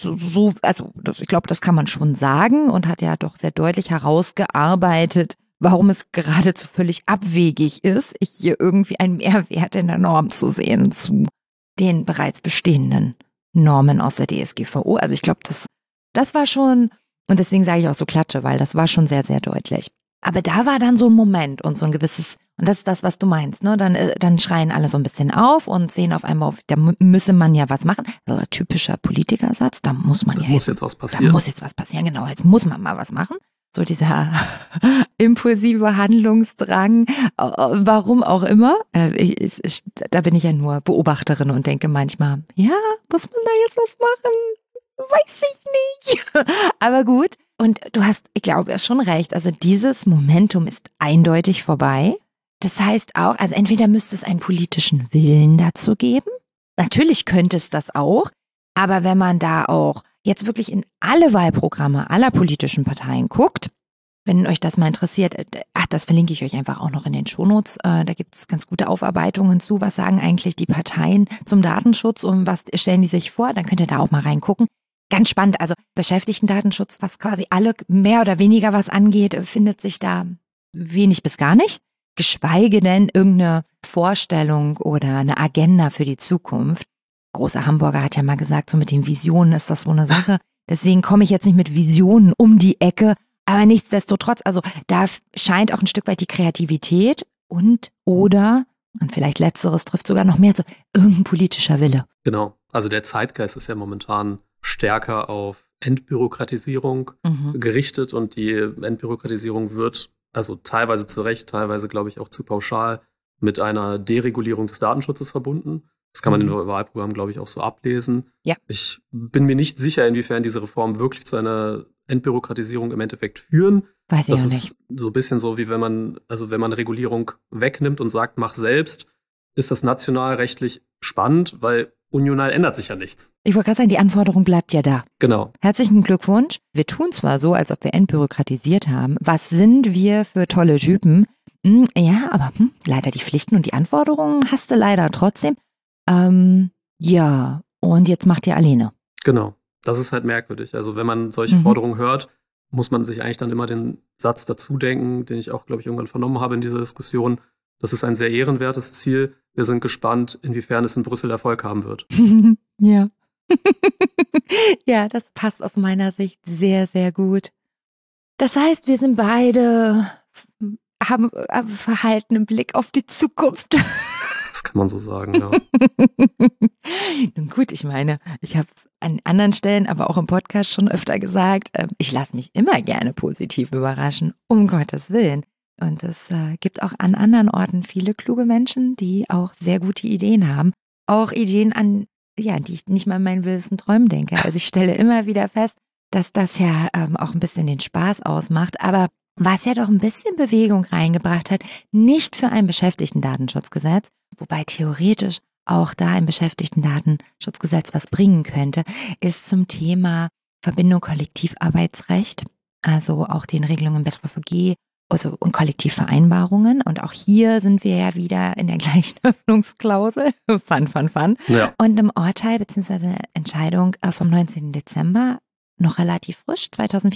Ich glaube, das kann man schon sagen und hat ja doch sehr deutlich herausgearbeitet, warum es geradezu völlig abwegig ist, hier irgendwie einen Mehrwert in der Norm zu sehen zu den bereits bestehenden Normen aus der DSGVO. Also ich glaube, das war schon, und deswegen sage ich auch so Klatsche, weil das war schon sehr, sehr deutlich. Aber da war dann so ein Moment und so ein gewisses, und das ist das, was du meinst, ne? Dann schreien alle so ein bisschen auf und sehen auf einmal, da müsse man ja was machen. Also typischer Politikersatz, da muss man muss jetzt was passieren. Da muss jetzt was passieren, genau, jetzt muss man mal was machen. So dieser impulsive Handlungsdrang, warum auch immer. Da bin ich ja nur Beobachterin und denke manchmal, ja, muss man da jetzt was machen? Weiß ich nicht. Aber gut. Und du hast, ich glaube, schon recht. Also dieses Momentum ist eindeutig vorbei. Das heißt auch, also entweder müsste es einen politischen Willen dazu geben. Natürlich könnte es das auch. Aber wenn man da auch jetzt wirklich in alle Wahlprogramme aller politischen Parteien guckt, wenn euch das mal interessiert, das verlinke ich euch einfach auch noch in den Shownotes. Da gibt es ganz gute Aufarbeitungen zu. Was sagen eigentlich die Parteien zum Datenschutz und was stellen die sich vor? Dann könnt ihr da auch mal reingucken. Ganz spannend, also Beschäftigtendatenschutz, was quasi alle mehr oder weniger was angeht, findet sich da wenig bis gar nicht. Geschweige denn irgendeine Vorstellung oder eine Agenda für die Zukunft. Großer Hamburger hat ja mal gesagt, so mit den Visionen ist das so eine Sache. Deswegen komme ich jetzt nicht mit Visionen um die Ecke. Aber nichtsdestotrotz, also da scheint auch ein Stück weit die Kreativität und vielleicht letzteres trifft sogar noch mehr, so irgendein politischer Wille. Genau, also der Zeitgeist ist ja momentan stärker auf Entbürokratisierung gerichtet und die Entbürokratisierung wird, also teilweise zu Recht, teilweise glaube ich auch zu pauschal, mit einer Deregulierung des Datenschutzes verbunden. Das kann man in den Wahlprogrammen, glaube ich, auch so ablesen. Ja. Ich bin mir nicht sicher, inwiefern diese Reformen wirklich zu einer Entbürokratisierung im Endeffekt führen. Weiß ich auch nicht. Das ist so ein bisschen so, wie wenn man Regulierung wegnimmt und sagt, mach selbst, ist das nationalrechtlich spannend, weil unional ändert sich ja nichts. Ich wollte gerade sagen, die Anforderung bleibt ja da. Genau. Herzlichen Glückwunsch. Wir tun zwar so, als ob wir entbürokratisiert haben. Was sind wir für tolle Typen? Ja, aber leider die Pflichten und die Anforderungen hast du leider trotzdem. Ja, und jetzt macht ihr alleine. Genau, das ist halt merkwürdig. Also wenn man solche Forderungen hört, muss man sich eigentlich dann immer den Satz dazu denken, den ich auch, glaube ich, irgendwann vernommen habe in dieser Diskussion. Das ist ein sehr ehrenwertes Ziel. Wir sind gespannt, inwiefern es in Brüssel Erfolg haben wird. Ja. Ja, das passt aus meiner Sicht sehr, sehr gut. Das heißt, wir sind beide, haben einen verhaltenen Blick auf die Zukunft. Das kann man so sagen, ja. Nun gut, ich meine, ich habe es an anderen Stellen, aber auch im Podcast schon öfter gesagt, ich lasse mich immer gerne positiv überraschen, um Gottes Willen. Und es gibt auch an anderen Orten viele kluge Menschen, die auch sehr gute Ideen haben. Auch Ideen an, ja, die ich nicht mal in meinen wildesten Träumen denke. Also ich stelle immer wieder fest, dass das ja auch ein bisschen den Spaß ausmacht. Aber was ja doch ein bisschen Bewegung reingebracht hat, nicht für ein Beschäftigtendatenschutzgesetz, wobei theoretisch auch da ein Beschäftigtendatenschutzgesetz was bringen könnte, ist zum Thema Verbindung Kollektivarbeitsrecht, also auch den Regelungen im BetRVG und Kollektivvereinbarungen. Und auch hier sind wir ja wieder in der gleichen Öffnungsklausel. Fun. Ja. Und im Urteil bzw. Entscheidung vom 19. Dezember, noch relativ frisch,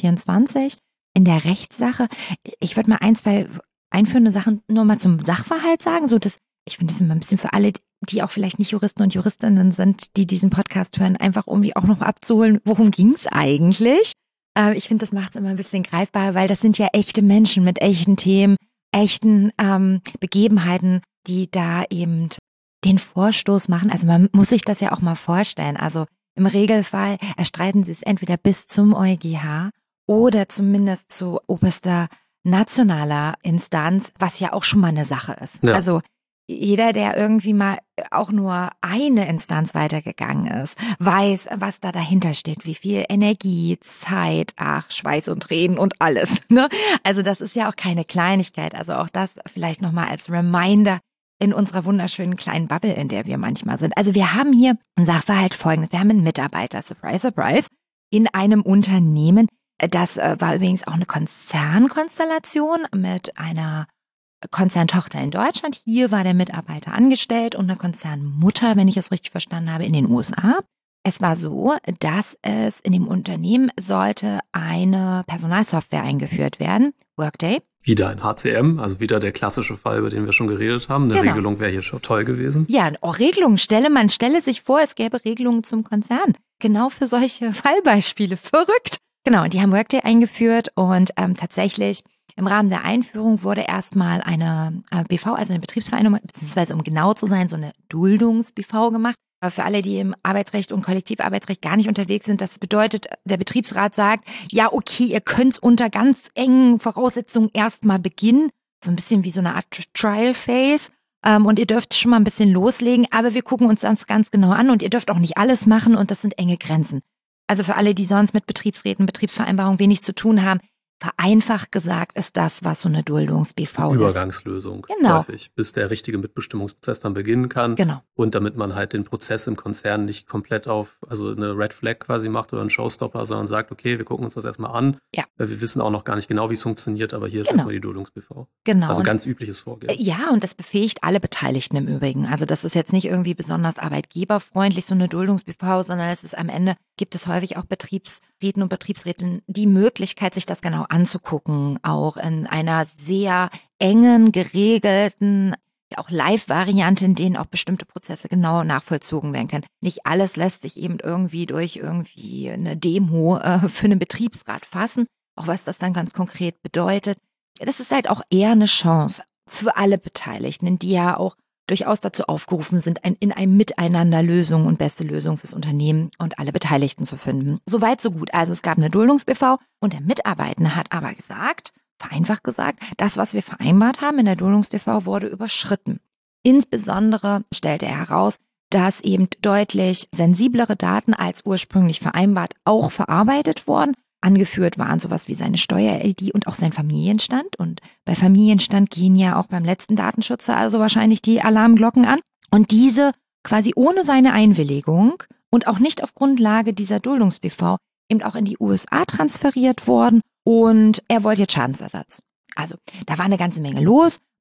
2024, in der Rechtssache. Ich würde mal 2 einführende Sachen nur mal zum Sachverhalt sagen. Ich finde das immer ein bisschen für alle, die auch vielleicht nicht Juristen und Juristinnen sind, die diesen Podcast hören, einfach irgendwie auch noch abzuholen, worum ging es eigentlich? Ich finde, das macht es immer ein bisschen greifbar, weil das sind ja echte Menschen mit echten Themen, echten Begebenheiten, die da eben den Vorstoß machen. Also man muss sich das ja auch mal vorstellen. Also im Regelfall erstreiten sie es entweder bis zum EuGH oder zumindest zu oberster nationaler Instanz, was ja auch schon mal eine Sache ist. Ja. Also jeder, der irgendwie mal auch nur eine Instanz weitergegangen ist, weiß, was da dahinter steht, wie viel Energie, Zeit, Schweiß und Tränen und alles. Ne? Also das ist ja auch keine Kleinigkeit. Also auch das vielleicht nochmal als Reminder in unserer wunderschönen kleinen Bubble, in der wir manchmal sind. Also wir haben hier einen Sachverhalt Folgendes. Wir haben einen Mitarbeiter, surprise, surprise, in einem Unternehmen. Das war übrigens auch eine Konzernkonstellation mit einer Konzerntochter in Deutschland. Hier war der Mitarbeiter angestellt und eine Konzernmutter, wenn ich es richtig verstanden habe, in den USA. Es war so, dass es in dem Unternehmen sollte eine Personalsoftware eingeführt werden, Workday. Wieder ein HCM, also wieder der klassische Fall, über den wir schon geredet haben. Eine Regelung wäre hier schon toll gewesen. Ja, auch Regelungen. Man stelle sich vor, es gäbe Regelungen zum Konzern. Genau für solche Fallbeispiele. Verrückt. Genau, und die haben Workday eingeführt und tatsächlich im Rahmen der Einführung wurde erstmal eine BV, also eine Betriebsvereinbarung, beziehungsweise um genau zu sein, so eine Duldungs-BV gemacht. Für alle, die im Arbeitsrecht und Kollektivarbeitsrecht gar nicht unterwegs sind, das bedeutet, der Betriebsrat sagt, ja okay, ihr könnt unter ganz engen Voraussetzungen erstmal beginnen, so ein bisschen wie so eine Art Trial Phase, und ihr dürft schon mal ein bisschen loslegen, aber wir gucken uns das ganz genau an und ihr dürft auch nicht alles machen und das sind enge Grenzen. Also für alle, die sonst mit Betriebsräten, Betriebsvereinbarungen wenig zu tun haben, vereinfacht gesagt ist das, was so eine Duldungs-BV ist. Übergangslösung, genau. Häufig, bis der richtige Mitbestimmungsprozess dann beginnen kann. Genau. Und damit man halt den Prozess im Konzern nicht komplett also eine Red Flag quasi macht oder einen Showstopper, sondern sagt, okay, wir gucken uns das erstmal an. Ja. Wir wissen auch noch gar nicht genau, wie es funktioniert, aber hier ist erstmal die Duldungs-BV. Genau. Also ganz übliches Vorgehen. Ja, und das befähigt alle Beteiligten im Übrigen. Also das ist jetzt nicht irgendwie besonders arbeitgeberfreundlich, so eine Duldungs-BV, sondern es ist am Ende, gibt es häufig auch Betriebsräten und Betriebsrätinnen die Möglichkeit, sich das genau anzugucken, auch in einer sehr engen, geregelten, auch Live-Variante, in denen auch bestimmte Prozesse genau nachvollzogen werden können. Nicht alles lässt sich eben durch eine Demo für einen Betriebsrat fassen, auch was das dann ganz konkret bedeutet. Das ist halt auch eher eine Chance für alle Beteiligten, die ja auch durchaus dazu aufgerufen sind, in einem Miteinander Lösungen und beste Lösungen fürs Unternehmen und alle Beteiligten zu finden. Soweit, so gut. Also es gab eine Duldungs-BV und der Mitarbeitende hat aber gesagt, vereinfacht gesagt, das, was wir vereinbart haben in der Duldungs-BV, wurde überschritten. Insbesondere stellte er heraus, dass eben deutlich sensiblere Daten als ursprünglich vereinbart auch verarbeitet wurden. Angeführt waren sowas wie seine Steuer-ID und auch sein Familienstand. Und bei Familienstand gehen ja auch beim letzten Datenschützer also wahrscheinlich die Alarmglocken an. Und diese quasi ohne seine Einwilligung und auch nicht auf Grundlage dieser Duldungs-BV eben auch in die USA transferiert worden. Und er wollte jetzt Schadensersatz. Also da war eine ganze Menge los.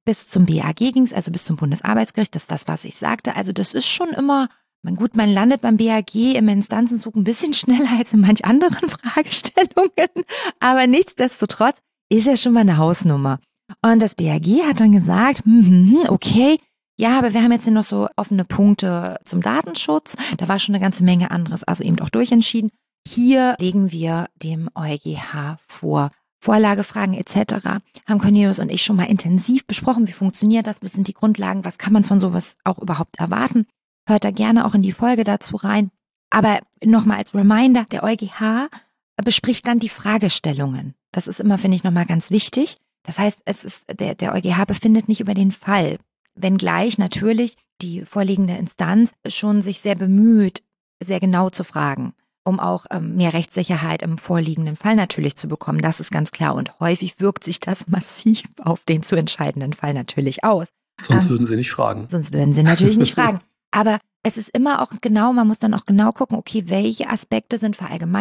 bis zum BAG ging es, also bis zum Bundesarbeitsgericht, das ist das, was ich sagte. Also das ist schon immer, man landet beim BAG im Instanzenzug ein bisschen schneller als in manch anderen Fragestellungen, aber nichtsdestotrotz ist ja schon mal eine Hausnummer. Und das BAG hat dann gesagt, okay, ja, aber wir haben jetzt hier noch so offene Punkte zum Datenschutz. Da war schon eine ganze Menge anderes, also eben auch durchentschieden. Hier legen wir dem EuGH vor. Vorlagefragen etc. haben Cornelius und ich schon mal intensiv besprochen. Wie funktioniert das? Was sind die Grundlagen? Was kann man von sowas auch überhaupt erwarten? Hört da gerne auch in die Folge dazu rein. Aber nochmal als Reminder, der EuGH bespricht dann die Fragestellungen. Das ist immer, finde ich, nochmal ganz wichtig. Das heißt, der EuGH befindet nicht über den Fall. Wenngleich natürlich die vorliegende Instanz schon sich sehr bemüht, sehr genau zu fragen, um auch mehr Rechtssicherheit im vorliegenden Fall natürlich zu bekommen. Das ist ganz klar. Und häufig wirkt sich das massiv auf den zu entscheidenden Fall natürlich aus. Sonst würden sie nicht fragen. Sonst würden sie natürlich nicht fragen. Aber es ist immer auch genau, man muss dann auch genau gucken, okay, welche Aspekte sind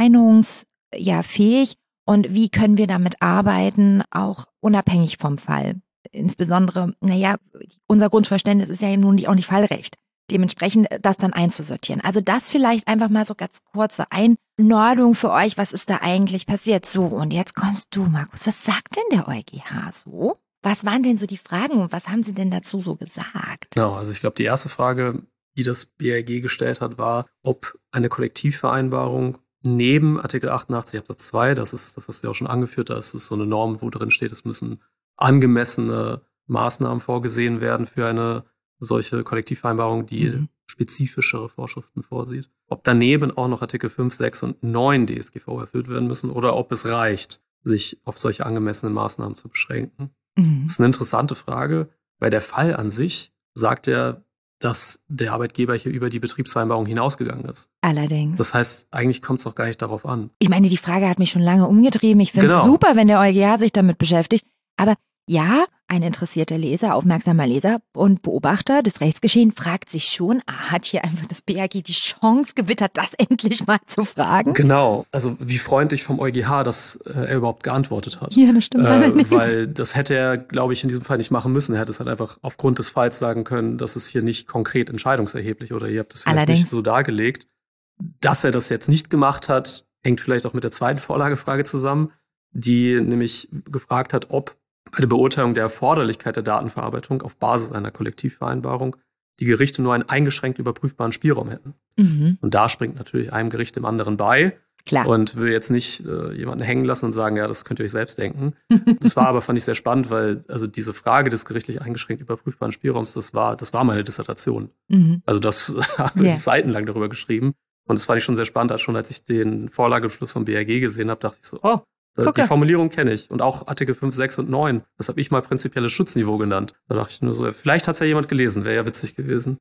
verallgemeinerungsfähig und wie können wir damit arbeiten, auch unabhängig vom Fall. Insbesondere, unser Grundverständnis ist ja nun auch nicht Fallrecht. Dementsprechend das dann einzusortieren. Also das vielleicht einfach mal so ganz kurze Einordnung für euch, was ist da eigentlich passiert. So, und jetzt kommst du, Markus. Was sagt denn der EuGH so? Was waren denn so die Fragen und was haben sie denn dazu so gesagt? Genau, also ich glaube, die erste Frage, die das BAG gestellt hat, war, ob eine Kollektivvereinbarung neben Artikel 88 Absatz 2, das hast du ja auch schon angeführt, da ist es so eine Norm, wo drin steht, es müssen angemessene Maßnahmen vorgesehen werden für eine solche Kollektivvereinbarung, die spezifischere Vorschriften vorsieht. Ob daneben auch noch Artikel 5, 6 und 9 DSGVO erfüllt werden müssen oder ob es reicht, sich auf solche angemessenen Maßnahmen zu beschränken. Das ist eine interessante Frage, weil der Fall an sich sagt ja, dass der Arbeitgeber hier über die Betriebsvereinbarung hinausgegangen ist. Allerdings. Das heißt, eigentlich kommt es auch gar nicht darauf an. Ich meine, die Frage hat mich schon lange umgetrieben. Ich finde es super, wenn der EuGH sich damit beschäftigt. Aber ja, ein interessierter Leser, aufmerksamer Leser und Beobachter des Rechtsgeschehens fragt sich schon, hat hier einfach das BAG die Chance gewittert, das endlich mal zu fragen? Genau, also wie freundlich vom EuGH, dass er überhaupt geantwortet hat. Ja, das stimmt allerdings. Weil das hätte er, glaube ich, in diesem Fall nicht machen müssen. Er hätte es halt einfach aufgrund des Falls sagen können, dass es hier nicht konkret entscheidungserheblich oder ihr habt es vielleicht nicht so dargelegt. Dass er das jetzt nicht gemacht hat, hängt vielleicht auch mit der zweiten Vorlagefrage zusammen, die nämlich gefragt hat, ob bei der Beurteilung der Erforderlichkeit der Datenverarbeitung auf Basis einer Kollektivvereinbarung die Gerichte nur einen eingeschränkt überprüfbaren Spielraum hätten. Und da springt natürlich einem Gericht dem anderen bei. Klar. Und will jetzt nicht jemanden hängen lassen und sagen, ja, das könnt ihr euch selbst denken. Das war aber, fand ich sehr spannend, weil also diese Frage des gerichtlich eingeschränkt überprüfbaren Spielraums, das war meine Dissertation. Also das habe ich seitenlang darüber geschrieben. Und das fand ich schon sehr spannend, als ich den Vorlagebeschluss vom BAG gesehen habe, dachte ich so, die Formulierung kenne ich. Und auch Artikel 5, 6 und 9. Das habe ich mal prinzipielles Schutzniveau genannt. Da dachte ich nur so, vielleicht hat es ja jemand gelesen. Wäre ja witzig gewesen.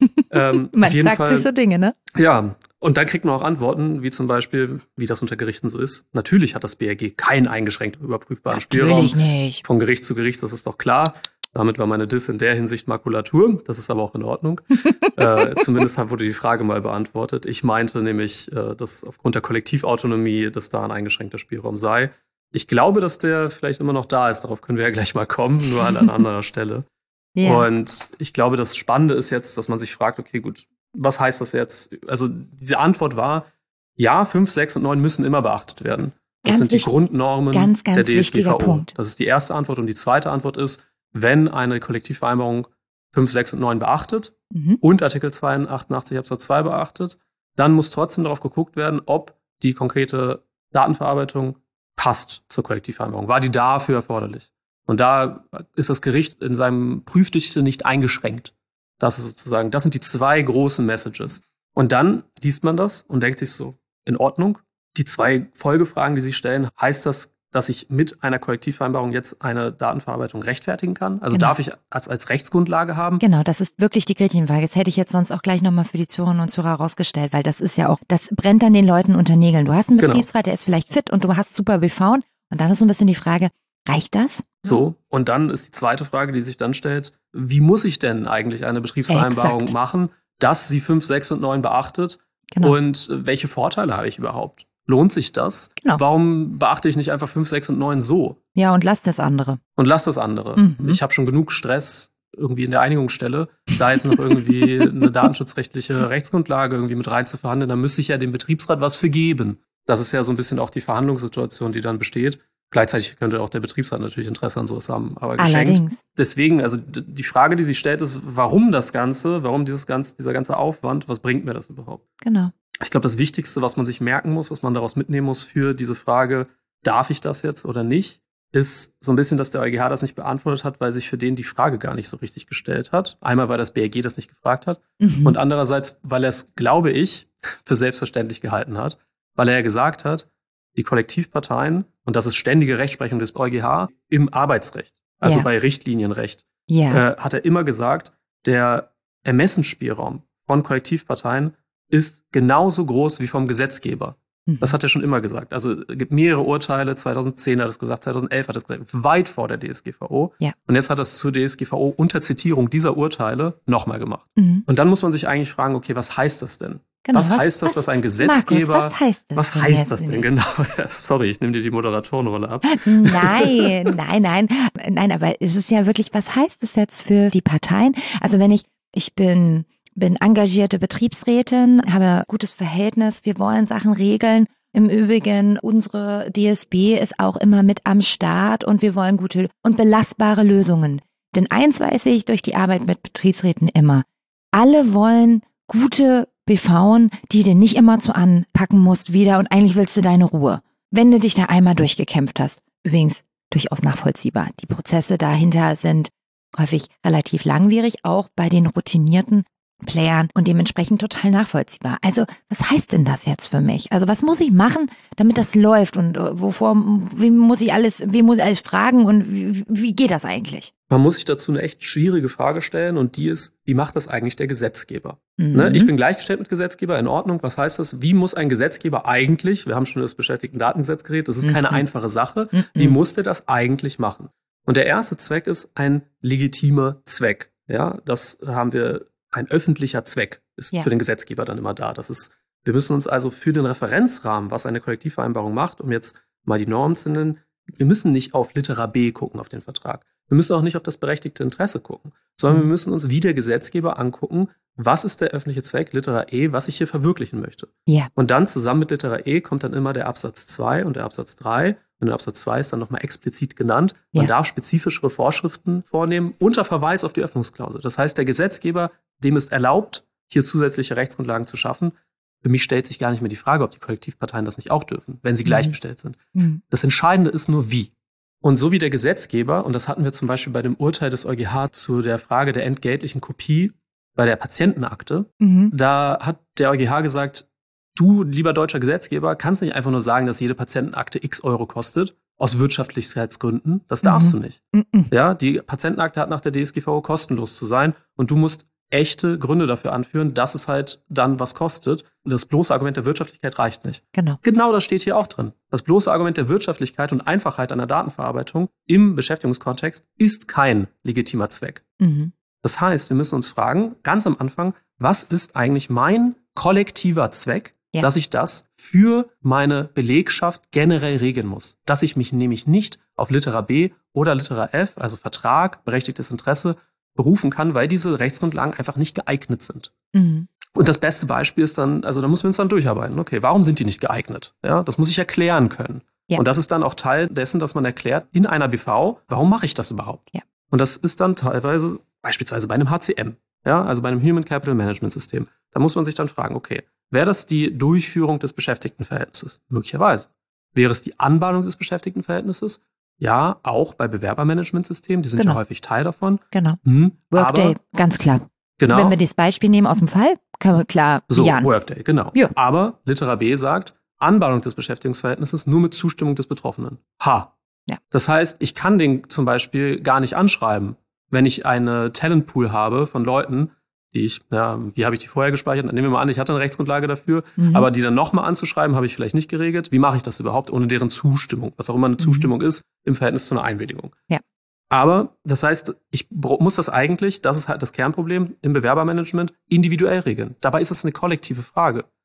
Man fragt sich so Dinge, ne? Ja. Und dann kriegt man auch Antworten, wie zum Beispiel, wie das unter Gerichten so ist. Natürlich hat das BAG keinen eingeschränkt überprüfbaren Spielraum. Natürlich nicht. Von Gericht zu Gericht, das ist doch klar. Damit war meine Diss in der Hinsicht Makulatur. Das ist aber auch in Ordnung. Zumindest wurde die Frage mal beantwortet. Ich meinte nämlich, dass aufgrund der Kollektivautonomie, dass da ein eingeschränkter Spielraum sei. Ich glaube, dass der vielleicht immer noch da ist. Darauf können wir ja gleich mal kommen, nur an anderer Stelle. Yeah. Und ich glaube, das Spannende ist jetzt, dass man sich fragt, okay, gut, was heißt das jetzt? Also diese Antwort war, ja, 5, 6 und 9 müssen immer beachtet werden. Das sind die Grundnormen der DSGVO. Punkt. Das ist die erste Antwort. Und die zweite Antwort ist, wenn eine Kollektivvereinbarung 5, 6 und 9 beachtet und Artikel 82 Absatz 2 beachtet, dann muss trotzdem darauf geguckt werden, ob die konkrete Datenverarbeitung passt zur Kollektivvereinbarung. War die dafür erforderlich? Und da ist das Gericht in seinem Prüfdichte nicht eingeschränkt. Das ist sozusagen, das sind die zwei großen Messages. Und dann liest man das und denkt sich so, in Ordnung. Die zwei Folgefragen, die sich stellen, heißt das, dass ich mit einer Kollektivvereinbarung jetzt eine Datenverarbeitung rechtfertigen kann? Also darf ich als Rechtsgrundlage haben? Genau, das ist wirklich die Gretchenfrage. Das hätte ich jetzt sonst auch gleich nochmal für die Zuhörerinnen und Zuhörer rausgestellt, weil das ist ja auch, das brennt dann den Leuten unter Nägeln. Du hast einen Betriebsrat, der ist vielleicht fit und du hast super BV und dann ist so ein bisschen die Frage, reicht das? So, und dann ist die zweite Frage, die sich dann stellt, wie muss ich denn eigentlich eine Betriebsvereinbarung machen, dass sie 5, 6 und 9 beachtet und welche Vorteile habe ich überhaupt? Lohnt sich das? Genau. Warum beachte ich nicht einfach 5, 6 und 9 so? Ja, und lass das andere. Ich habe schon genug Stress irgendwie in der Einigungsstelle, da jetzt noch irgendwie eine datenschutzrechtliche Rechtsgrundlage irgendwie mit rein zu verhandeln, dann müsste ich ja dem Betriebsrat was für geben. Das ist ja so ein bisschen auch die Verhandlungssituation, die dann besteht. Gleichzeitig könnte auch der Betriebsrat natürlich Interesse an sowas haben, aber geschenkt. Allerdings. Deswegen, also die Frage, die sich stellt, ist, warum dieser ganze Aufwand, was bringt mir das überhaupt? Genau. Ich glaube, das Wichtigste, was man sich merken muss, was man daraus mitnehmen muss für diese Frage, darf ich das jetzt oder nicht, ist so ein bisschen, dass der EuGH das nicht beantwortet hat, weil sich für den die Frage gar nicht so richtig gestellt hat. Einmal, weil das BRG das nicht gefragt hat und andererseits, weil er es, glaube ich, für selbstverständlich gehalten hat, weil er ja gesagt hat, die Kollektivparteien, und das ist ständige Rechtsprechung des EuGH, im Arbeitsrecht, also bei Richtlinienrecht, hat er immer gesagt, der Ermessensspielraum von Kollektivparteien ist genauso groß wie vom Gesetzgeber. Das hat er schon immer gesagt. Also es gibt mehrere Urteile, 2010 hat er es gesagt, 2011 hat er es gesagt, weit vor der DSGVO. Ja. Und jetzt hat er es zur DSGVO unter Zitierung dieser Urteile nochmal gemacht. Und dann muss man sich eigentlich fragen, okay, was heißt das denn? Genau, was heißt das, dass ein Gesetzgeber... Markus, was heißt das denn genau? Sorry, ich nehme dir die Moderatorenrolle ab. Nein, aber es ist ja wirklich, was heißt das jetzt für die Parteien? Also wenn ich bin engagierte Betriebsrätin, habe gutes Verhältnis, wir wollen Sachen regeln. Im Übrigen, unsere DSB ist auch immer mit am Start und wir wollen gute und belastbare Lösungen. Denn eins weiß ich durch die Arbeit mit Betriebsräten immer, alle wollen gute BVen, die du nicht immer zu anpacken musst wieder und eigentlich willst du deine Ruhe. Wenn du dich da einmal durchgekämpft hast, übrigens durchaus nachvollziehbar. Die Prozesse dahinter sind häufig relativ langwierig, auch bei den routinierten Playern und dementsprechend total nachvollziehbar. Also, was heißt denn das jetzt für mich? Also, was muss ich machen, damit das läuft und wem muss ich alles fragen und wie geht das eigentlich? Man muss sich dazu eine echt schwierige Frage stellen und die ist, wie macht das eigentlich der Gesetzgeber? Ich bin gleichgestellt mit Gesetzgeber, in Ordnung. Was heißt das? Wie muss ein Gesetzgeber eigentlich, wir haben schon das Beschäftigtendatengesetz geredet, das ist keine einfache Sache, wie muss der das eigentlich machen? Und der erste Zweck ist ein legitimer Zweck. Ja, das haben wir. Ein öffentlicher Zweck ist für den Gesetzgeber dann immer da. Wir müssen uns also für den Referenzrahmen, was eine Kollektivvereinbarung macht, um jetzt mal die Norm zu nennen, wir müssen nicht auf Litera B gucken, auf den Vertrag. Wir müssen auch nicht auf das berechtigte Interesse gucken, sondern wir müssen uns wie der Gesetzgeber angucken, was ist der öffentliche Zweck, Litera E, was ich hier verwirklichen möchte. Ja. Und dann zusammen mit Litera E kommt dann immer der Absatz 2 und der Absatz 3. Und der Absatz 2 ist dann nochmal explizit genannt. Man darf spezifischere Vorschriften vornehmen unter Verweis auf die Öffnungsklausel. Das heißt, der Gesetzgeber, dem ist erlaubt, hier zusätzliche Rechtsgrundlagen zu schaffen. Für mich stellt sich gar nicht mehr die Frage, ob die Kollektivparteien das nicht auch dürfen, wenn sie gleichgestellt sind. Das Entscheidende ist nur wie. Und so wie der Gesetzgeber, und das hatten wir zum Beispiel bei dem Urteil des EuGH zu der Frage der entgeltlichen Kopie bei der Patientenakte, da hat der EuGH gesagt, du, lieber deutscher Gesetzgeber, kannst nicht einfach nur sagen, dass jede Patientenakte x Euro kostet, aus Wirtschaftlichkeitsgründen. Das darfst du nicht. Ja, die Patientenakte hat nach der DSGVO kostenlos zu sein und du musst echte Gründe dafür anführen, dass es halt dann was kostet. Das bloße Argument der Wirtschaftlichkeit reicht nicht. Genau das steht hier auch drin. Das bloße Argument der Wirtschaftlichkeit und Einfachheit an der Datenverarbeitung im Beschäftigungskontext ist kein legitimer Zweck. Das heißt, wir müssen uns fragen, ganz am Anfang, was ist eigentlich mein kollektiver Zweck, dass ich das für meine Belegschaft generell regeln muss. Dass ich mich nämlich nicht auf Litera B oder Litera F, also Vertrag, berechtigtes Interesse, berufen kann, weil diese Rechtsgrundlagen einfach nicht geeignet sind. Und das beste Beispiel ist dann, also da müssen wir uns dann durcharbeiten. Okay, warum sind die nicht geeignet? Ja, das muss ich erklären können. Und das ist dann auch Teil dessen, dass man erklärt, in einer BV, warum mache ich das überhaupt? Und das ist dann teilweise, beispielsweise bei einem HCM, also bei einem Human Capital Management System. Da muss man sich dann fragen, okay, wäre das die Durchführung des Beschäftigtenverhältnisses? Möglicherweise. Wäre es die Anbahnung des Beschäftigtenverhältnisses? Ja, auch bei Bewerbermanagementsystemen, die sind ja häufig Teil davon. Workday, ganz klar. Genau. Wenn wir das Beispiel nehmen aus dem Fall, können wir klar bejahen. Workday, genau. Ja. Aber Litera B sagt, Anbahnung des Beschäftigungsverhältnisses nur mit Zustimmung des Betroffenen. Das heißt, ich kann den zum Beispiel gar nicht anschreiben, wenn ich eine Talentpool habe von Leuten, wie habe ich die vorher gespeichert? Nehmen wir mal an, ich hatte eine Rechtsgrundlage dafür, aber die dann nochmal anzuschreiben, habe ich vielleicht nicht geregelt. Wie mache ich das überhaupt ohne deren Zustimmung? Was auch immer eine Zustimmung ist, im Verhältnis zu einer Einwilligung. Aber das heißt, ich muss das eigentlich, das ist halt das Kernproblem im Bewerbermanagement, individuell regeln. Dabei ist es eine kollektive Frage.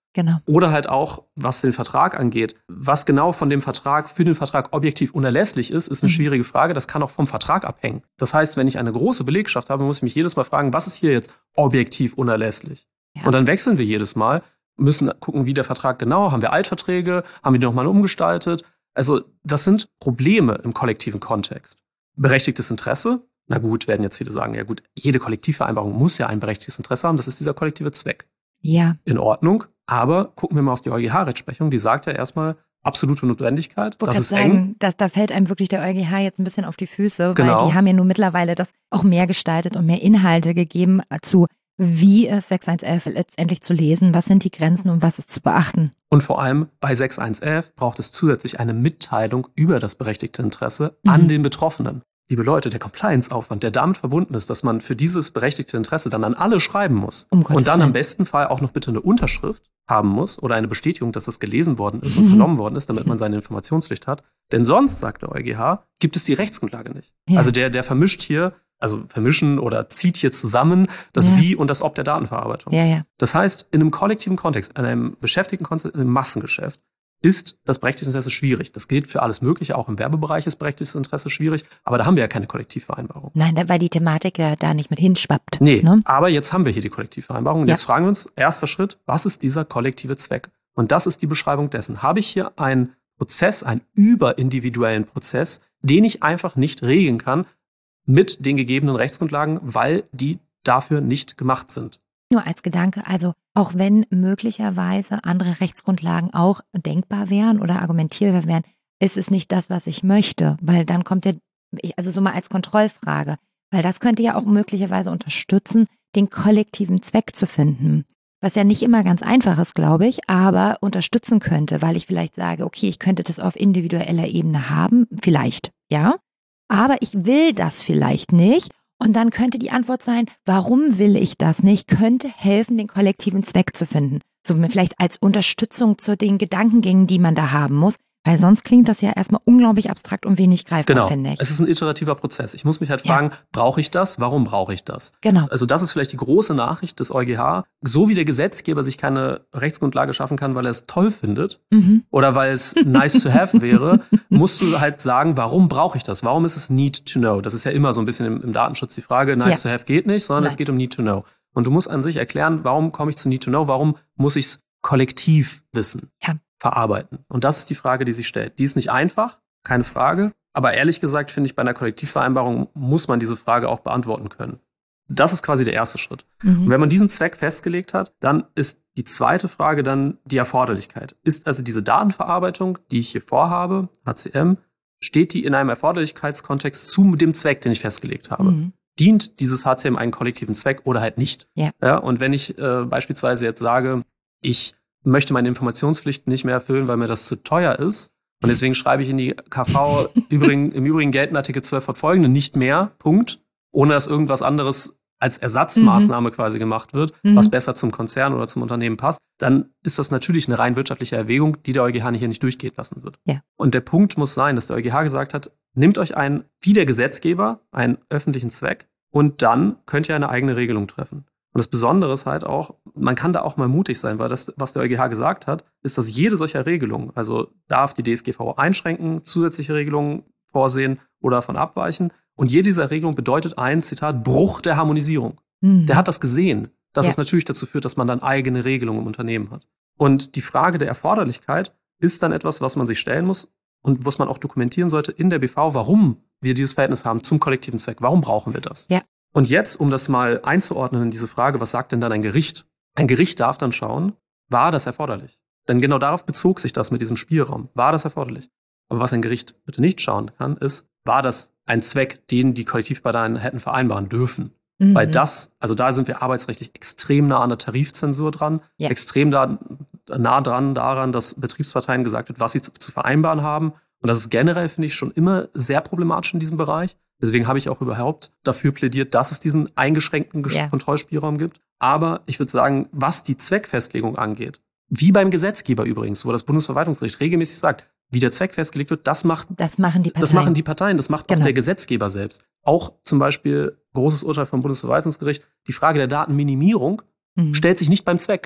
Genau. Oder halt auch, was den Vertrag angeht. Was genau von dem Vertrag für den Vertrag objektiv unerlässlich ist eine schwierige Frage. Das kann auch vom Vertrag abhängen. Das heißt, wenn ich eine große Belegschaft habe, muss ich mich jedes Mal fragen, was ist hier jetzt objektiv unerlässlich? Ja. Und dann wechseln wir jedes Mal, müssen gucken, wie der Vertrag genau, haben wir Altverträge, haben wir die nochmal umgestaltet? Also das sind Probleme im kollektiven Kontext. Berechtigtes Interesse? Na gut, werden jetzt viele sagen, ja gut, jede Kollektivvereinbarung muss ja ein berechtigtes Interesse haben. Das ist dieser kollektive Zweck. Ja. In Ordnung. Aber gucken wir mal auf die EuGH-Rechtsprechung. Die sagt ja erstmal absolute Notwendigkeit. Das ist eng. Da fällt einem wirklich der EuGH jetzt ein bisschen auf die Füße, genau. Weil die haben ja nun mittlerweile das auch mehr gestaltet und mehr Inhalte gegeben zu, wie ist 6.1.11 letztendlich zu lesen, was sind die Grenzen und was ist zu beachten. Und vor allem bei 6.1.11 braucht es zusätzlich eine Mitteilung über das berechtigte Interesse an den Betroffenen. Liebe Leute, der Compliance-Aufwand, der damit verbunden ist, dass man für dieses berechtigte Interesse dann an alle schreiben muss und dann am besten Fall auch noch bitte eine Unterschrift haben muss oder eine Bestätigung, dass das gelesen worden ist und vernommen worden ist, damit man seine Informationspflicht hat. Denn sonst, sagt der EuGH, gibt es die Rechtsgrundlage nicht. Ja. Also der vermischt hier, also vermischen oder zieht hier zusammen das Wie und das Ob der Datenverarbeitung. Ja. Das heißt, in einem kollektiven Kontext, in einem beschäftigten Kontext, in einem Massengeschäft, ist das berechtigte Interesse schwierig. Das gilt für alles Mögliche, auch im Werbebereich ist berechtigtes Interesse schwierig, aber da haben wir ja keine Kollektivvereinbarung. Nein, weil die Thematik ja da nicht mit hinschwappt. Nee, ne? Aber jetzt haben wir hier die Kollektivvereinbarung und jetzt fragen wir uns, erster Schritt, was ist dieser kollektive Zweck? Und das ist die Beschreibung dessen. Habe ich hier einen Prozess, einen überindividuellen Prozess, den ich einfach nicht regeln kann mit den gegebenen Rechtsgrundlagen, weil die dafür nicht gemacht sind? Nur als Gedanke, also auch wenn möglicherweise andere Rechtsgrundlagen auch denkbar wären oder argumentierbar wären, ist es nicht das, was ich möchte, weil dann kommt also so mal als Kontrollfrage, weil das könnte ja auch möglicherweise unterstützen, den kollektiven Zweck zu finden, was ja nicht immer ganz einfach ist, glaube ich, aber unterstützen könnte, weil ich vielleicht sage, okay, ich könnte das auf individueller Ebene haben, vielleicht, ja, aber ich will das vielleicht nicht. Und dann könnte die Antwort sein, warum will ich das nicht, könnte helfen, den kollektiven Zweck zu finden. So vielleicht als Unterstützung zu den Gedankengängen, die man da haben muss. Weil sonst klingt das ja erstmal unglaublich abstrakt und wenig greifbar, finde ich. Es ist ein iterativer Prozess. Ich muss mich halt fragen, brauche ich das? Warum brauche ich das? Genau. Also das ist vielleicht die große Nachricht des EuGH. So wie der Gesetzgeber sich keine Rechtsgrundlage schaffen kann, weil er es toll findet oder weil es nice to have wäre, musst du halt sagen, warum brauche ich das? Warum ist es need to know? Das ist ja immer so ein bisschen im Datenschutz die Frage, nice to have geht nicht, sondern es geht um need to know. Und du musst an sich erklären, warum komme ich zu need to know? Warum muss ich es kollektiv wissen? Ja. Verarbeiten. Und das ist die Frage, die sich stellt. Die ist nicht einfach, keine Frage. Aber ehrlich gesagt, finde ich, bei einer Kollektivvereinbarung muss man diese Frage auch beantworten können. Das ist quasi der erste Schritt. Und wenn man diesen Zweck festgelegt hat, dann ist die zweite Frage dann die Erforderlichkeit. Ist also diese Datenverarbeitung, die ich hier vorhabe, HCM, steht die in einem Erforderlichkeitskontext zu dem Zweck, den ich festgelegt habe? Dient dieses HCM einen kollektiven Zweck oder halt nicht? Ja, und wenn ich beispielsweise jetzt sage, ich möchte meine Informationspflichten nicht mehr erfüllen, weil mir das zu teuer ist. Und deswegen schreibe ich in die KV im Übrigen gelten Artikel 12 fortfolgende nicht mehr, Punkt, ohne dass irgendwas anderes als Ersatzmaßnahme quasi gemacht wird, was besser zum Konzern oder zum Unternehmen passt, dann ist das natürlich eine rein wirtschaftliche Erwägung, die der EuGH hier nicht durchgehen lassen wird. Ja. Und der Punkt muss sein, dass der EuGH gesagt hat, nehmt euch wie der Gesetzgeber, einen öffentlichen Zweck und dann könnt ihr eine eigene Regelung treffen. Und das Besondere ist halt auch, man kann da auch mal mutig sein, weil das, was der EuGH gesagt hat, ist, dass jede solcher Regelung, also darf die DSGVO einschränken, zusätzliche Regelungen vorsehen oder davon abweichen. Und jede dieser Regelungen bedeutet ein, Zitat, Bruch der Harmonisierung. Der hat das gesehen, dass es natürlich dazu führt, dass man dann eigene Regelungen im Unternehmen hat. Und die Frage der Erforderlichkeit ist dann etwas, was man sich stellen muss und was man auch dokumentieren sollte in der BV, warum wir dieses Verhältnis haben zum kollektiven Zweck. Warum brauchen wir das? Ja. Und jetzt, um das mal einzuordnen in diese Frage, was sagt denn dann ein Gericht? Ein Gericht darf dann schauen, war das erforderlich? Denn genau darauf bezog sich das mit diesem Spielraum. War das erforderlich? Aber was ein Gericht bitte nicht schauen kann, ist, war das ein Zweck, den die Kollektivparteien hätten vereinbaren dürfen? Weil da sind wir arbeitsrechtlich extrem nah an der Tarifzensur dran, extrem nah dran daran, dass Betriebsparteien gesagt wird, was sie zu vereinbaren haben. Und das ist generell, finde ich, schon immer sehr problematisch in diesem Bereich. Deswegen habe ich auch überhaupt dafür plädiert, dass es diesen eingeschränkten Kontrollspielraum gibt. Aber ich würde sagen, was die Zweckfestlegung angeht, wie beim Gesetzgeber übrigens, wo das Bundesverwaltungsgericht regelmäßig sagt, wie der Zweck festgelegt wird, das machen die Parteien, das macht auch der Gesetzgeber selbst. Auch zum Beispiel, großes Urteil vom Bundesverwaltungsgericht, die Frage der Datenminimierung stellt sich nicht beim Zweck,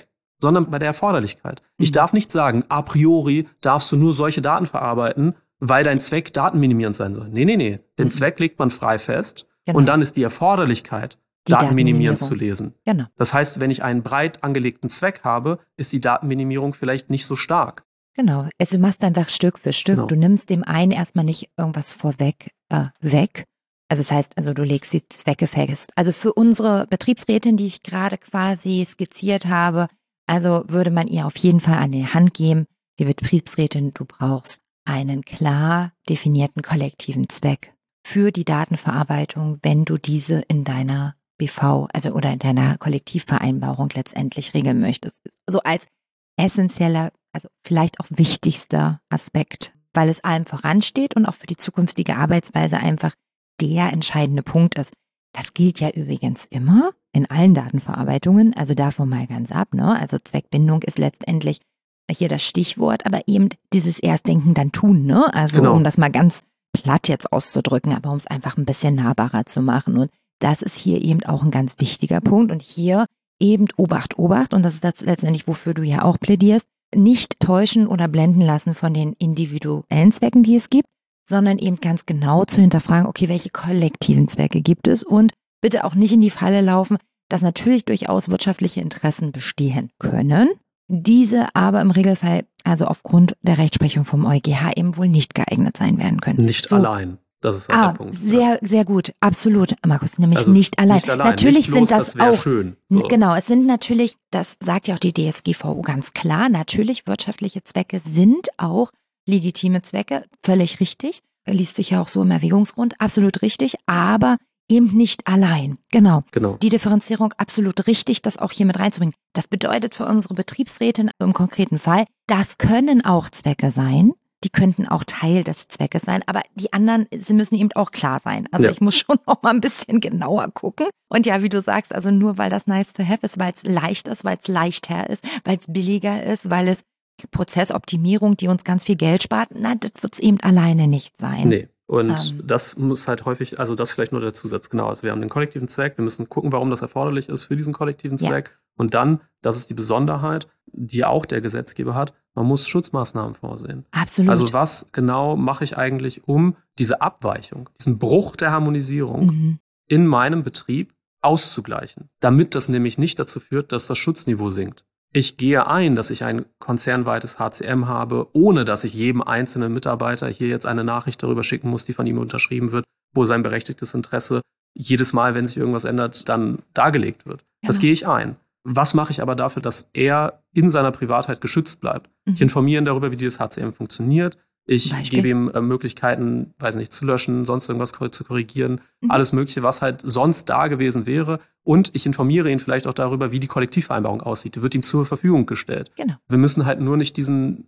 sondern bei der Erforderlichkeit. Ich darf nicht sagen, a priori darfst du nur solche Daten verarbeiten, weil dein Zweck datenminimierend sein soll. Nee. Den Zweck legt man frei fest und dann ist die Erforderlichkeit, Datenminimierend zu lesen. Genau. Das heißt, wenn ich einen breit angelegten Zweck habe, ist die Datenminimierung vielleicht nicht so stark. Genau, also du machst einfach Stück für Stück. Genau. Du nimmst dem einen erstmal nicht irgendwas vorweg weg. Also das heißt, du legst die Zwecke fest. Also für unsere Betriebsrätin, die ich gerade quasi skizziert habe, also würde man ihr auf jeden Fall an die Hand geben, die Betriebsrätin, du brauchst einen klar definierten kollektiven Zweck für die Datenverarbeitung, wenn du diese in deiner BV, oder in deiner Kollektivvereinbarung letztendlich regeln möchtest. So als essentieller, vielleicht auch wichtigster Aspekt, weil es allem voransteht und auch für die zukünftige Arbeitsweise einfach der entscheidende Punkt ist. Das gilt ja übrigens immer in allen Datenverarbeitungen, also davon mal ganz ab, ne? Also Zweckbindung ist letztendlich hier das Stichwort, aber eben dieses Erstdenken dann tun, ne? Also genau. Um das mal ganz platt jetzt auszudrücken, aber um es einfach ein bisschen nahbarer zu machen. Und das ist hier eben auch ein ganz wichtiger Punkt. Und hier eben Obacht, und das ist das letztendlich, wofür du ja auch plädierst, nicht täuschen oder blenden lassen von den individuellen Zwecken, die es gibt, sondern eben ganz genau zu hinterfragen, okay, welche kollektiven Zwecke gibt es und bitte auch nicht in die Falle laufen, dass natürlich durchaus wirtschaftliche Interessen bestehen können, diese aber im Regelfall, aufgrund der Rechtsprechung vom EuGH eben wohl nicht geeignet sein werden können. Nicht allein. Das ist halt der Punkt. Sehr, sehr gut. Absolut, Markus, nämlich nicht allein. Natürlich sind das auch, schön. So. Genau, es sind natürlich, das sagt ja auch die DSGVO ganz klar, natürlich wirtschaftliche Zwecke sind auch legitime Zwecke, völlig richtig, liest sich ja auch so im Erwägungsgrund, absolut richtig, aber eben nicht allein. Genau. Die Differenzierung absolut richtig, das auch hier mit reinzubringen. Das bedeutet für unsere Betriebsrätin im konkreten Fall, das können auch Zwecke sein, die könnten auch Teil des Zweckes sein, aber die anderen, sie müssen eben auch klar sein. Ich muss schon noch mal ein bisschen genauer gucken. Und ja, wie du sagst, nur weil das nice to have ist, weil es leicht ist, weil es leichter ist, weil es billiger ist, weil es Prozessoptimierung, die uns ganz viel Geld spart, nein, das wird es eben alleine nicht sein. Nee. Und das muss halt häufig, das vielleicht nur der Zusatz, genau. Wir haben den kollektiven Zweck, wir müssen gucken, warum das erforderlich ist für diesen kollektiven Zweck. Ja. Und dann, das ist die Besonderheit, die auch der Gesetzgeber hat, man muss Schutzmaßnahmen vorsehen. Absolut. Was genau mache ich eigentlich, um diese Abweichung, diesen Bruch der Harmonisierung in meinem Betrieb auszugleichen, damit das nämlich nicht dazu führt, dass das Schutzniveau sinkt. Ich gehe ein, dass ich ein konzernweites HCM habe, ohne dass ich jedem einzelnen Mitarbeiter hier jetzt eine Nachricht darüber schicken muss, die von ihm unterschrieben wird, wo sein berechtigtes Interesse jedes Mal, wenn sich irgendwas ändert, dann dargelegt wird. Genau. Das gehe ich ein. Was mache ich aber dafür, dass er in seiner Privatheit geschützt bleibt? Ich informiere ihn darüber, wie dieses HCM funktioniert. Ich gebe ihm Möglichkeiten, zu löschen, sonst irgendwas zu korrigieren, alles Mögliche, was halt sonst da gewesen wäre. Und ich informiere ihn vielleicht auch darüber, wie die Kollektivvereinbarung aussieht. Die wird ihm zur Verfügung gestellt. Genau. Wir müssen halt nur nicht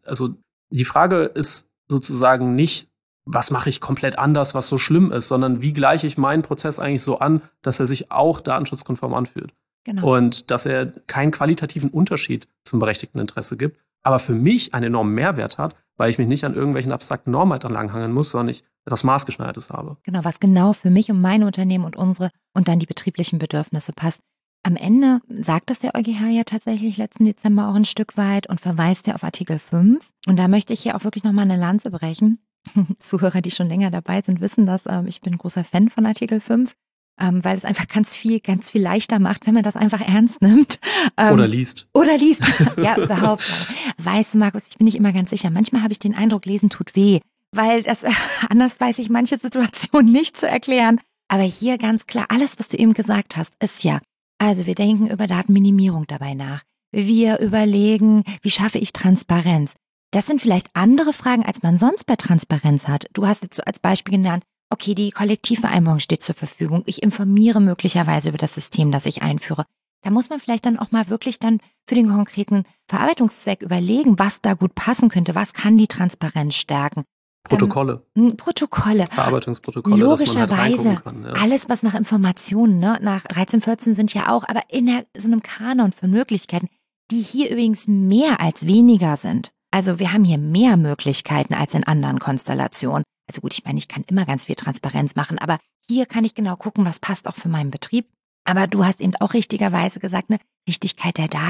die Frage ist sozusagen nicht, was mache ich komplett anders, was so schlimm ist, sondern wie gleiche ich meinen Prozess eigentlich so an, dass er sich auch datenschutzkonform anfühlt. Genau. Und dass er keinen qualitativen Unterschied zum berechtigten Interesse gibt, aber für mich einen enormen Mehrwert hat, weil ich mich nicht an irgendwelchen abstrakten Normen halt entlanghangeln muss, sondern ich etwas Maßgeschneidertes habe. Genau, was genau für mich und mein Unternehmen und unsere und dann die betrieblichen Bedürfnisse passt. Am Ende sagt das der EuGH ja tatsächlich letzten Dezember auch ein Stück weit und verweist ja auf Artikel 5. Und da möchte ich hier auch wirklich nochmal eine Lanze brechen. Zuhörer, die schon länger dabei sind, wissen das. Ich bin ein großer Fan von Artikel 5. Weil es einfach ganz viel leichter macht, wenn man das einfach ernst nimmt. Oder liest. Ja, überhaupt. Weißt du, Markus, ich bin nicht immer ganz sicher. Manchmal habe ich den Eindruck, lesen tut weh. Weil anders weiß ich manche Situationen nicht zu erklären. Aber hier ganz klar, alles, was du eben gesagt hast, ist ja, wir denken über Datenminimierung dabei nach. Wir überlegen, wie schaffe ich Transparenz? Das sind vielleicht andere Fragen, als man sonst bei Transparenz hat. Du hast jetzt so als Beispiel genannt, okay, die Kollektivvereinbarung steht zur Verfügung. Ich informiere möglicherweise über das System, das ich einführe. Da muss man vielleicht dann auch mal wirklich dann für den konkreten Verarbeitungszweck überlegen, was da gut passen könnte. Was kann die Transparenz stärken? Protokolle. Verarbeitungsprotokolle. Logischerweise. Alles, was nach Informationen, nach 1314 sind ja auch, aber in so einem Kanon von Möglichkeiten, die hier übrigens mehr als weniger sind. Wir haben hier mehr Möglichkeiten als in anderen Konstellationen. Gut, ich meine, ich kann immer ganz viel Transparenz machen, aber hier kann ich genau gucken, was passt auch für meinen Betrieb. Aber du hast eben auch richtigerweise gesagt, Richtigkeit der Daten.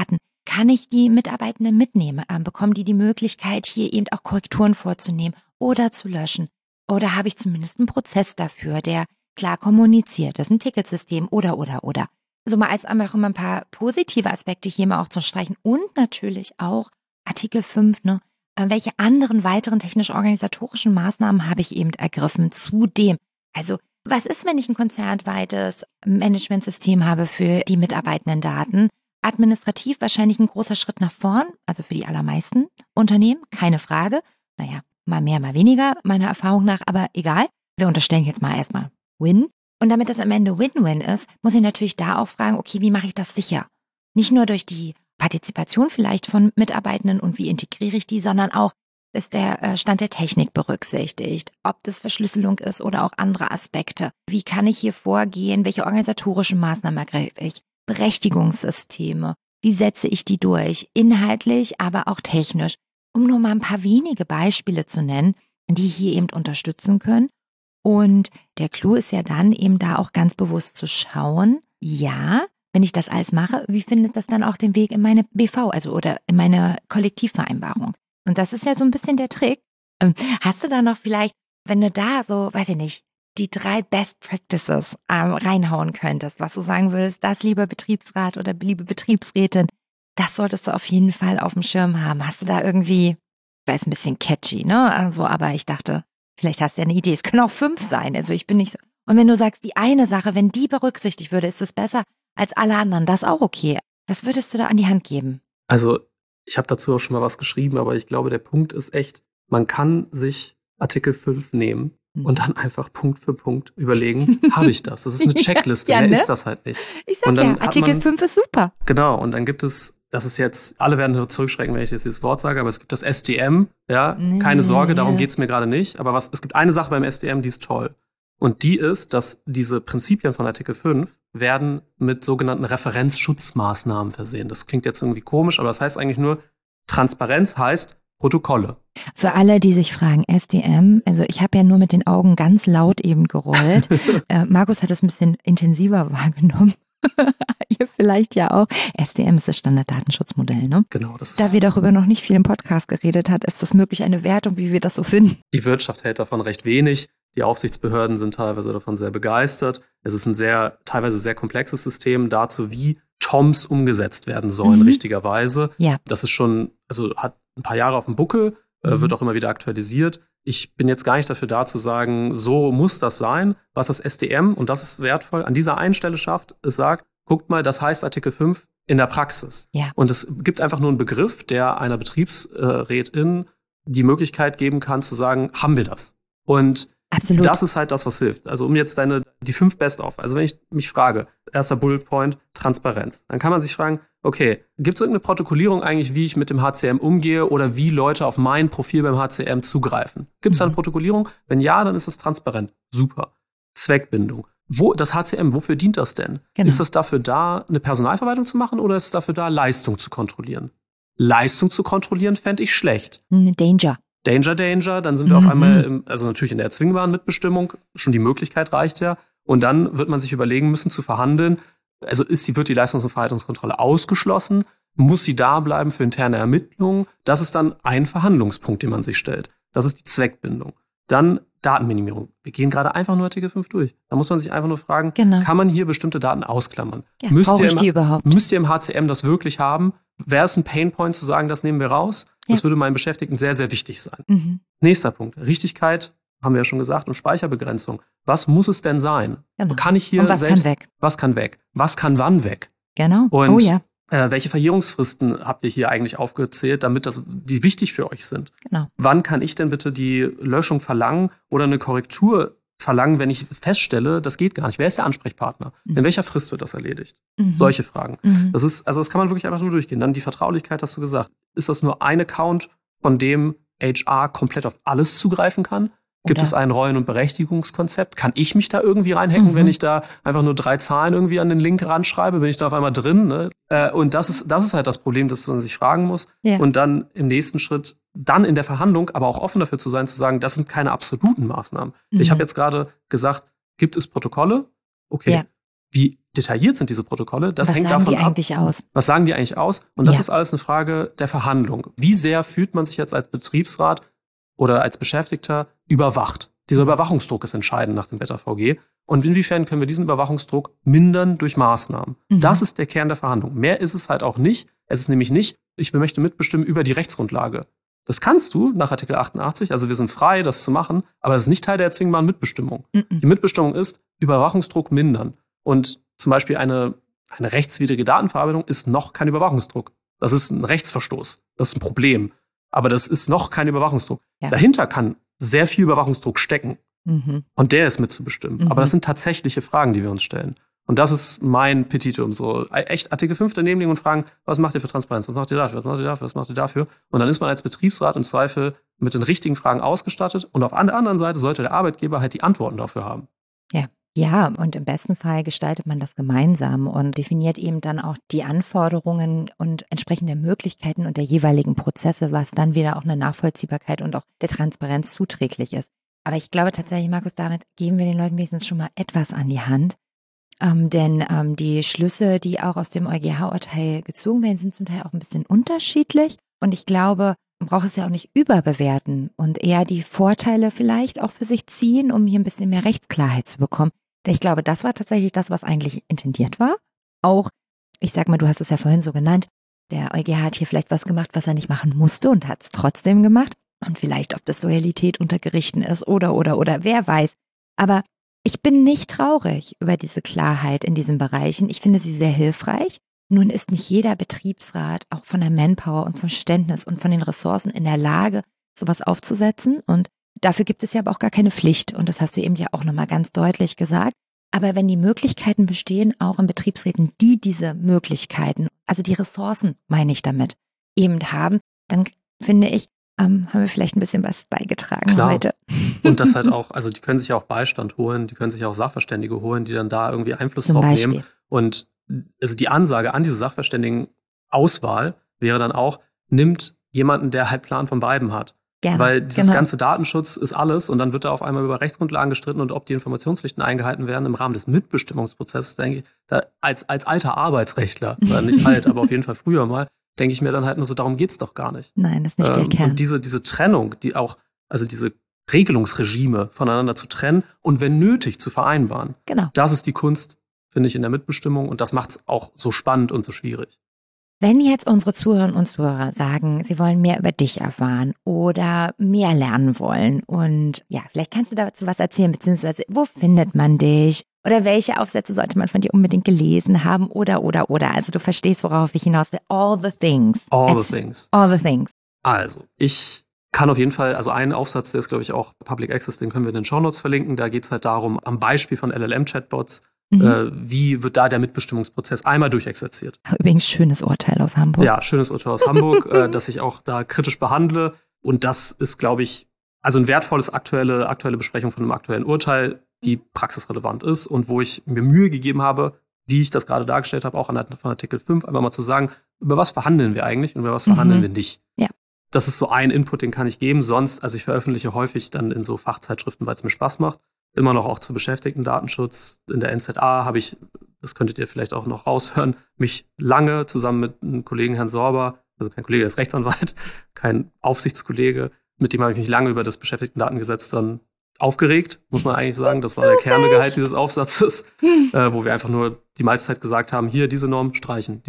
Kann ich die Mitarbeitenden mitnehmen? Bekommen die Möglichkeit, hier eben auch Korrekturen vorzunehmen oder zu löschen? Oder habe ich zumindest einen Prozess dafür, der klar kommuniziert? Das ist ein Ticketsystem oder. So mal als einfach mal ein paar positive Aspekte hier mal auch zu streichen. Und natürlich auch Artikel 5, ne? Welche anderen weiteren technisch-organisatorischen Maßnahmen habe ich eben ergriffen zudem? Also was ist, wenn ich ein konzernweites Managementsystem habe für die mitarbeitenden Daten? Administrativ wahrscheinlich ein großer Schritt nach vorn, also für die allermeisten Unternehmen, keine Frage. Naja, mal mehr, mal weniger, meiner Erfahrung nach, aber egal. Wir unterstellen jetzt mal erstmal Win. Und damit das am Ende Win-Win ist, muss ich natürlich da auch fragen, okay, wie mache ich das sicher? Nicht nur durch die Partizipation vielleicht von Mitarbeitenden und wie integriere ich die, sondern auch, ist der Stand der Technik berücksichtigt, ob das Verschlüsselung ist oder auch andere Aspekte. Wie kann ich hier vorgehen? Welche organisatorischen Maßnahmen ergreife ich? Berechtigungssysteme. Wie setze ich die durch? Inhaltlich, aber auch technisch. Um nur mal ein paar wenige Beispiele zu nennen, die hier eben unterstützen können. Und der Clou ist ja dann eben da auch ganz bewusst zu schauen, ja, wenn ich das alles mache, wie findet das dann auch den Weg in meine BV, also oder in meine Kollektivvereinbarung? Und das ist ja so ein bisschen der Trick. Hast du da noch vielleicht, wenn du da so, weiß ich nicht, die 3 Best Practices reinhauen könntest, was du sagen würdest, das lieber Betriebsrat oder liebe Betriebsrätin, das solltest du auf jeden Fall auf dem Schirm haben. Hast du da irgendwie, weil es ein bisschen catchy, ne? Also, aber ich dachte, vielleicht hast du ja eine Idee. Es können auch 5 sein. Also ich bin nicht so. Und wenn du sagst, die eine Sache, wenn die berücksichtigt würde, ist es besser als alle anderen, das ist auch okay. Was würdest du da an die Hand geben? Also ich habe dazu auch schon mal was geschrieben, aber ich glaube, der Punkt ist echt, man kann sich Artikel 5 nehmen und dann einfach Punkt für Punkt überlegen, habe ich das? Das ist eine Checkliste, ja, ne? Ist das halt nicht. Ich sag ja, Artikel 5 ist super. Genau, und dann gibt es, das ist jetzt, alle werden nur zurückschrecken, wenn ich jetzt dieses Wort sage, aber es gibt das SDM, ja, keine Sorge, darum geht's mir gerade nicht, aber es gibt eine Sache beim SDM, die ist toll. Und die ist, dass diese Prinzipien von Artikel 5 werden mit sogenannten Referenzschutzmaßnahmen versehen. Das klingt jetzt irgendwie komisch, aber das heißt eigentlich nur, Transparenz heißt Protokolle. Für alle, die sich fragen, SDM, also ich habe ja nur mit den Augen ganz laut eben gerollt. Markus hat es ein bisschen intensiver wahrgenommen. Ihr vielleicht ja auch. SDM ist das Standarddatenschutzmodell, ne? Genau. Das ist, da wir darüber noch nicht viel im Podcast geredet hat, ist das möglich eine Wertung, wie wir das so finden? Die Wirtschaft hält davon recht wenig. Die Aufsichtsbehörden sind teilweise davon sehr begeistert. Es ist ein teilweise sehr komplexes System dazu, wie TOMs umgesetzt werden sollen, richtigerweise. Ja. Das ist schon, also hat ein paar Jahre auf dem Buckel, wird auch immer wieder aktualisiert. Ich bin jetzt gar nicht dafür da zu sagen, so muss das sein. Was das SDM, und das ist wertvoll, an dieser einen Stelle schafft, es sagt, guckt mal, das heißt Artikel 5 in der Praxis. Ja. Und es gibt einfach nur einen Begriff, der einer Betriebsrätin die Möglichkeit geben kann, zu sagen, haben wir das? Und absolut. Das ist halt das, was hilft. Also um jetzt die 5 Best-of. Also wenn ich mich frage, erster Bullet Point, Transparenz. Dann kann man sich fragen, okay, gibt es irgendeine Protokollierung eigentlich, wie ich mit dem HCM umgehe oder wie Leute auf mein Profil beim HCM zugreifen? Gibt es da eine Protokollierung? Wenn ja, dann ist es transparent. Super. Zweckbindung. Das HCM, wofür dient das denn? Genau. Ist das dafür da, eine Personalverwaltung zu machen oder ist es dafür da, Leistung zu kontrollieren? Leistung zu kontrollieren fände ich schlecht. Danger. Danger, dann sind wir auf einmal, also natürlich in der erzwingbaren Mitbestimmung, schon die Möglichkeit reicht ja. Und dann wird man sich überlegen müssen zu verhandeln, also wird die Leistungs- und Verhaltenskontrolle ausgeschlossen? Muss sie da bleiben für interne Ermittlungen? Das ist dann ein Verhandlungspunkt, den man sich stellt. Das ist die Zweckbindung. Dann Datenminimierung. Wir gehen gerade einfach nur Artikel 5 durch. Da muss man sich einfach nur fragen, kann man hier bestimmte Daten ausklammern? Ja, brauche ich die überhaupt? Müsst ihr im HCM das wirklich haben? Wäre es ein Painpoint zu sagen, das nehmen wir raus? Ja. Das würde meinen Beschäftigten sehr, sehr wichtig sein. Nächster Punkt. Richtigkeit, haben wir ja schon gesagt, und Speicherbegrenzung. Was muss es denn sein? Genau. Kann ich hier und was selbst, kann weg? Was kann weg? Was kann wann weg? Genau. Und welche Verjährungsfristen habt ihr hier eigentlich aufgezählt, damit die wichtig für euch sind? Genau. Wann kann ich denn bitte die Löschung verlangen oder eine Korrektur verlangen, wenn ich feststelle, das geht gar nicht? Wer ist der Ansprechpartner? In welcher Frist wird das erledigt? Solche Fragen. Das kann man wirklich einfach nur durchgehen. Dann die Vertraulichkeit, hast du gesagt. Ist das nur ein Account, von dem HR komplett auf alles zugreifen kann? Gibt es ein Rollen- und Berechtigungskonzept? Kann ich mich da irgendwie reinhacken, wenn ich da einfach nur 3 Zahlen irgendwie an den Link ranschreibe? Bin ich da auf einmal drin? Ne? Und das ist halt das Problem, das man sich fragen muss. Ja. Und dann im nächsten Schritt, dann in der Verhandlung, aber auch offen dafür zu sein, zu sagen, das sind keine absoluten Maßnahmen. Ich habe jetzt gerade gesagt, gibt es Protokolle? Okay. Ja. Wie detailliert sind diese Protokolle? Das hängt davon ab. Was sagen die eigentlich aus? Und das ist alles eine Frage der Verhandlung. Wie sehr fühlt man sich jetzt als Betriebsrat oder als Beschäftigter überwacht? Dieser Überwachungsdruck ist entscheidend nach dem BetterVG. Und inwiefern können wir diesen Überwachungsdruck mindern durch Maßnahmen? Das ist der Kern der Verhandlung. Mehr ist es halt auch nicht. Es ist nämlich nicht, ich möchte mitbestimmen über die Rechtsgrundlage. Das kannst du nach Artikel 88, also wir sind frei, das zu machen, aber das ist nicht Teil der erzwingbaren Mitbestimmung. Die Mitbestimmung ist Überwachungsdruck mindern. Und zum Beispiel eine rechtswidrige Datenverarbeitung ist noch kein Überwachungsdruck. Das ist ein Rechtsverstoß. Das ist ein Problem. Aber das ist noch kein Überwachungsdruck. Ja. Dahinter kann sehr viel Überwachungsdruck stecken. Und der ist mitzubestimmen. Aber das sind tatsächliche Fragen, die wir uns stellen. Und das ist mein Petitum. So echt Artikel 5 daneben liegen und fragen, was macht ihr für Transparenz? Was macht ihr dafür? Was macht ihr dafür? Was macht ihr dafür? Und dann ist man als Betriebsrat im Zweifel mit den richtigen Fragen ausgestattet. Und auf der anderen Seite sollte der Arbeitgeber halt die Antworten dafür haben. Ja, und im besten Fall gestaltet man das gemeinsam und definiert eben dann auch die Anforderungen und entsprechende Möglichkeiten und der jeweiligen Prozesse, was dann wieder auch eine Nachvollziehbarkeit und auch der Transparenz zuträglich ist. Aber ich glaube tatsächlich, Markus, damit geben wir den Leuten wenigstens schon mal etwas an die Hand. Denn die Schlüsse, die auch aus dem EuGH-Urteil gezogen werden, sind zum Teil auch ein bisschen unterschiedlich. Und ich glaube, man braucht es ja auch nicht überbewerten und eher die Vorteile vielleicht auch für sich ziehen, um hier ein bisschen mehr Rechtsklarheit zu bekommen. Denn ich glaube, das war tatsächlich das, was eigentlich intendiert war. Auch, ich sag mal, du hast es ja vorhin so genannt, der EuGH hat hier vielleicht was gemacht, was er nicht machen musste und hat es trotzdem gemacht. Und vielleicht, ob das Loyalität unter Gerichten ist oder, wer weiß. Aber ich bin nicht traurig über diese Klarheit in diesen Bereichen. Ich finde sie sehr hilfreich. Nun ist nicht jeder Betriebsrat auch von der Manpower und vom Verständnis und von den Ressourcen in der Lage, sowas aufzusetzen. Und dafür gibt es ja aber auch gar keine Pflicht. Und das hast du eben ja auch nochmal ganz deutlich gesagt. Aber wenn die Möglichkeiten bestehen, auch in Betriebsräten, die diese Möglichkeiten, also die Ressourcen, meine ich damit, eben haben, dann finde ich, haben wir vielleicht ein bisschen was beigetragen heute. Und das halt auch, also die können sich ja auch Beistand holen, die können sich auch Sachverständige holen, die dann da irgendwie Einfluss drauf nehmen. Und also die Ansage an diese Sachverständigenauswahl wäre dann auch, nimmt jemanden, der halt Plan von beiden hat. Gerne, weil dieses ganze Datenschutz ist alles und dann wird da auf einmal über Rechtsgrundlagen gestritten und ob die Informationspflichten eingehalten werden im Rahmen des Mitbestimmungsprozesses, denke ich, da als alter Arbeitsrechtler, nicht alt, aber auf jeden Fall früher mal, denke ich mir dann halt nur so, darum geht's doch gar nicht. Nein, das ist nicht der Kern. Und diese Trennung, die auch, also diese Regelungsregime voneinander zu trennen und wenn nötig zu vereinbaren. Genau. Das ist die Kunst, finde ich, in der Mitbestimmung und das macht es auch so spannend und so schwierig. Wenn jetzt unsere Zuhörerinnen und Zuhörer sagen, sie wollen mehr über dich erfahren oder mehr lernen wollen und ja, vielleicht kannst du dazu was erzählen, beziehungsweise wo findet man dich oder welche Aufsätze sollte man von dir unbedingt gelesen haben oder. Also du verstehst, worauf ich hinaus will. All the things. All the things. All the things. Also, ich kann auf jeden Fall, also einen Aufsatz, der ist, glaube ich, auch Public Access, den können wir in den Shownotes verlinken. Da geht es halt darum, am Beispiel von LLM-Chatbots, wie wird da der Mitbestimmungsprozess einmal durchexerziert. Übrigens schönes Urteil aus Hamburg. Ja, schönes Urteil aus Hamburg, das ich auch da kritisch behandle. Und das ist, glaube ich, also ein wertvolles aktuelle Besprechung von einem aktuellen Urteil, die praxisrelevant ist und wo ich mir Mühe gegeben habe, wie ich das gerade dargestellt habe, auch von Artikel 5, einfach mal zu sagen, über was verhandeln wir eigentlich und über was verhandeln wir nicht. Ja. Das ist so ein Input, den kann ich geben. Sonst, also ich veröffentliche häufig dann in so Fachzeitschriften, weil es mir Spaß macht. Immer noch auch zu Beschäftigten-Datenschutz. In der NZA habe ich, das könntet ihr vielleicht auch noch raushören, mich lange zusammen mit einem Kollegen, Herrn Sorber, also kein Kollege, der ist Rechtsanwalt, kein Aufsichtskollege, mit dem habe ich mich lange über das Beschäftigten-Datengesetz dann aufgeregt, muss man eigentlich sagen. Das war der Kerngehalt dieses Aufsatzes, wo wir einfach nur die meiste Zeit gesagt haben, hier diese Norm streichen,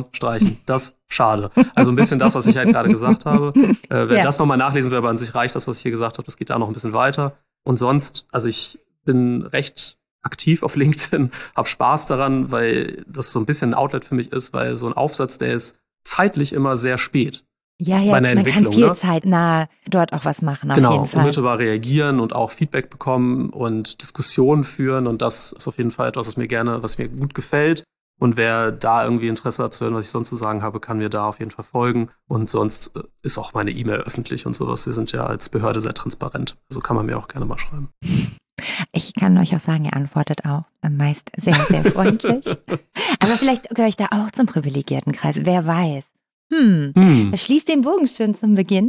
das schade. Also ein bisschen das, was ich halt gerade gesagt habe. Wer das nochmal nachlesen will, aber an sich reicht das, was ich hier gesagt habe, das geht da noch ein bisschen weiter. Und sonst, also ich bin recht aktiv auf LinkedIn, habe Spaß daran, weil das so ein bisschen ein Outlet für mich ist, weil so ein Aufsatz, der ist zeitlich immer sehr spät. Ja, man kann viel zeitnah dort auch was machen, auf jeden Fall. Genau, unmittelbar reagieren und auch Feedback bekommen und Diskussionen führen und das ist auf jeden Fall etwas, was mir gut gefällt. Und wer da irgendwie Interesse hat zu hören, was ich sonst zu sagen habe, kann mir da auf jeden Fall folgen. Und sonst ist auch meine E-Mail öffentlich und sowas. Wir sind ja als Behörde sehr transparent. Also kann man mir auch gerne mal schreiben. Ich kann euch auch sagen, ihr antwortet auch meist sehr, sehr freundlich. Aber vielleicht gehöre ich da auch zum privilegierten Kreis. Wer weiß. Das schließt den Bogen schön zum Beginn.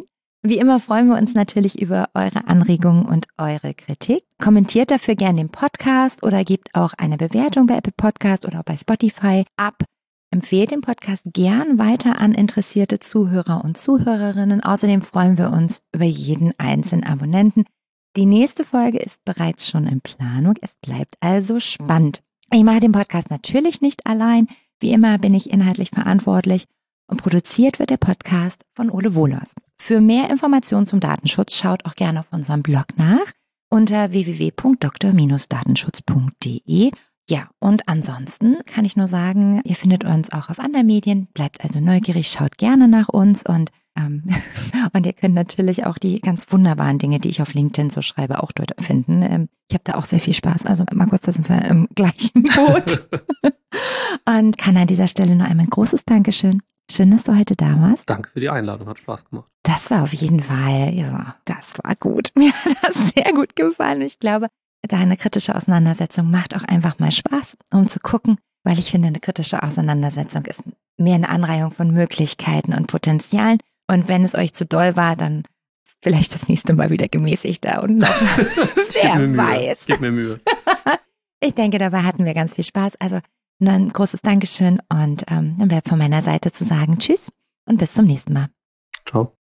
Wie immer freuen wir uns natürlich über eure Anregungen und eure Kritik. Kommentiert dafür gerne den Podcast oder gebt auch eine Bewertung bei Apple Podcast oder auch bei Spotify ab. Empfehlt den Podcast gern weiter an interessierte Zuhörer und Zuhörerinnen. Außerdem freuen wir uns über jeden einzelnen Abonnenten. Die nächste Folge ist bereits schon in Planung. Es bleibt also spannend. Ich mache den Podcast natürlich nicht allein. Wie immer bin ich inhaltlich verantwortlich und produziert wird der Podcast von Ole Wohlers. Für mehr Informationen zum Datenschutz schaut auch gerne auf unserem Blog nach unter www.dr-datenschutz.de. Ja, und ansonsten kann ich nur sagen, ihr findet uns auch auf anderen Medien. Bleibt also neugierig, schaut gerne nach uns und ihr könnt natürlich auch die ganz wunderbaren Dinge, die ich auf LinkedIn so schreibe, auch dort finden. Ich habe da auch sehr viel Spaß. Also Markus, da sind wir im gleichen Boot. Und kann an dieser Stelle nur einmal ein großes Dankeschön. Schön, dass du heute da warst. Danke für die Einladung, hat Spaß gemacht. Das war auf jeden Fall, ja, das war gut. Mir hat das sehr gut gefallen. Ich glaube, eine kritische Auseinandersetzung macht auch einfach mal Spaß, um zu gucken, weil ich finde, eine kritische Auseinandersetzung ist mehr eine Anreihung von Möglichkeiten und Potenzialen. Und wenn es euch zu doll war, dann vielleicht das nächste Mal wieder gemäßigter und noch, wer weiß. Gib mir Mühe. Ich denke, dabei hatten wir ganz viel Spaß. Also ein großes Dankeschön und dann bleibt von meiner Seite zu sagen Tschüss und bis zum nächsten Mal. Ciao.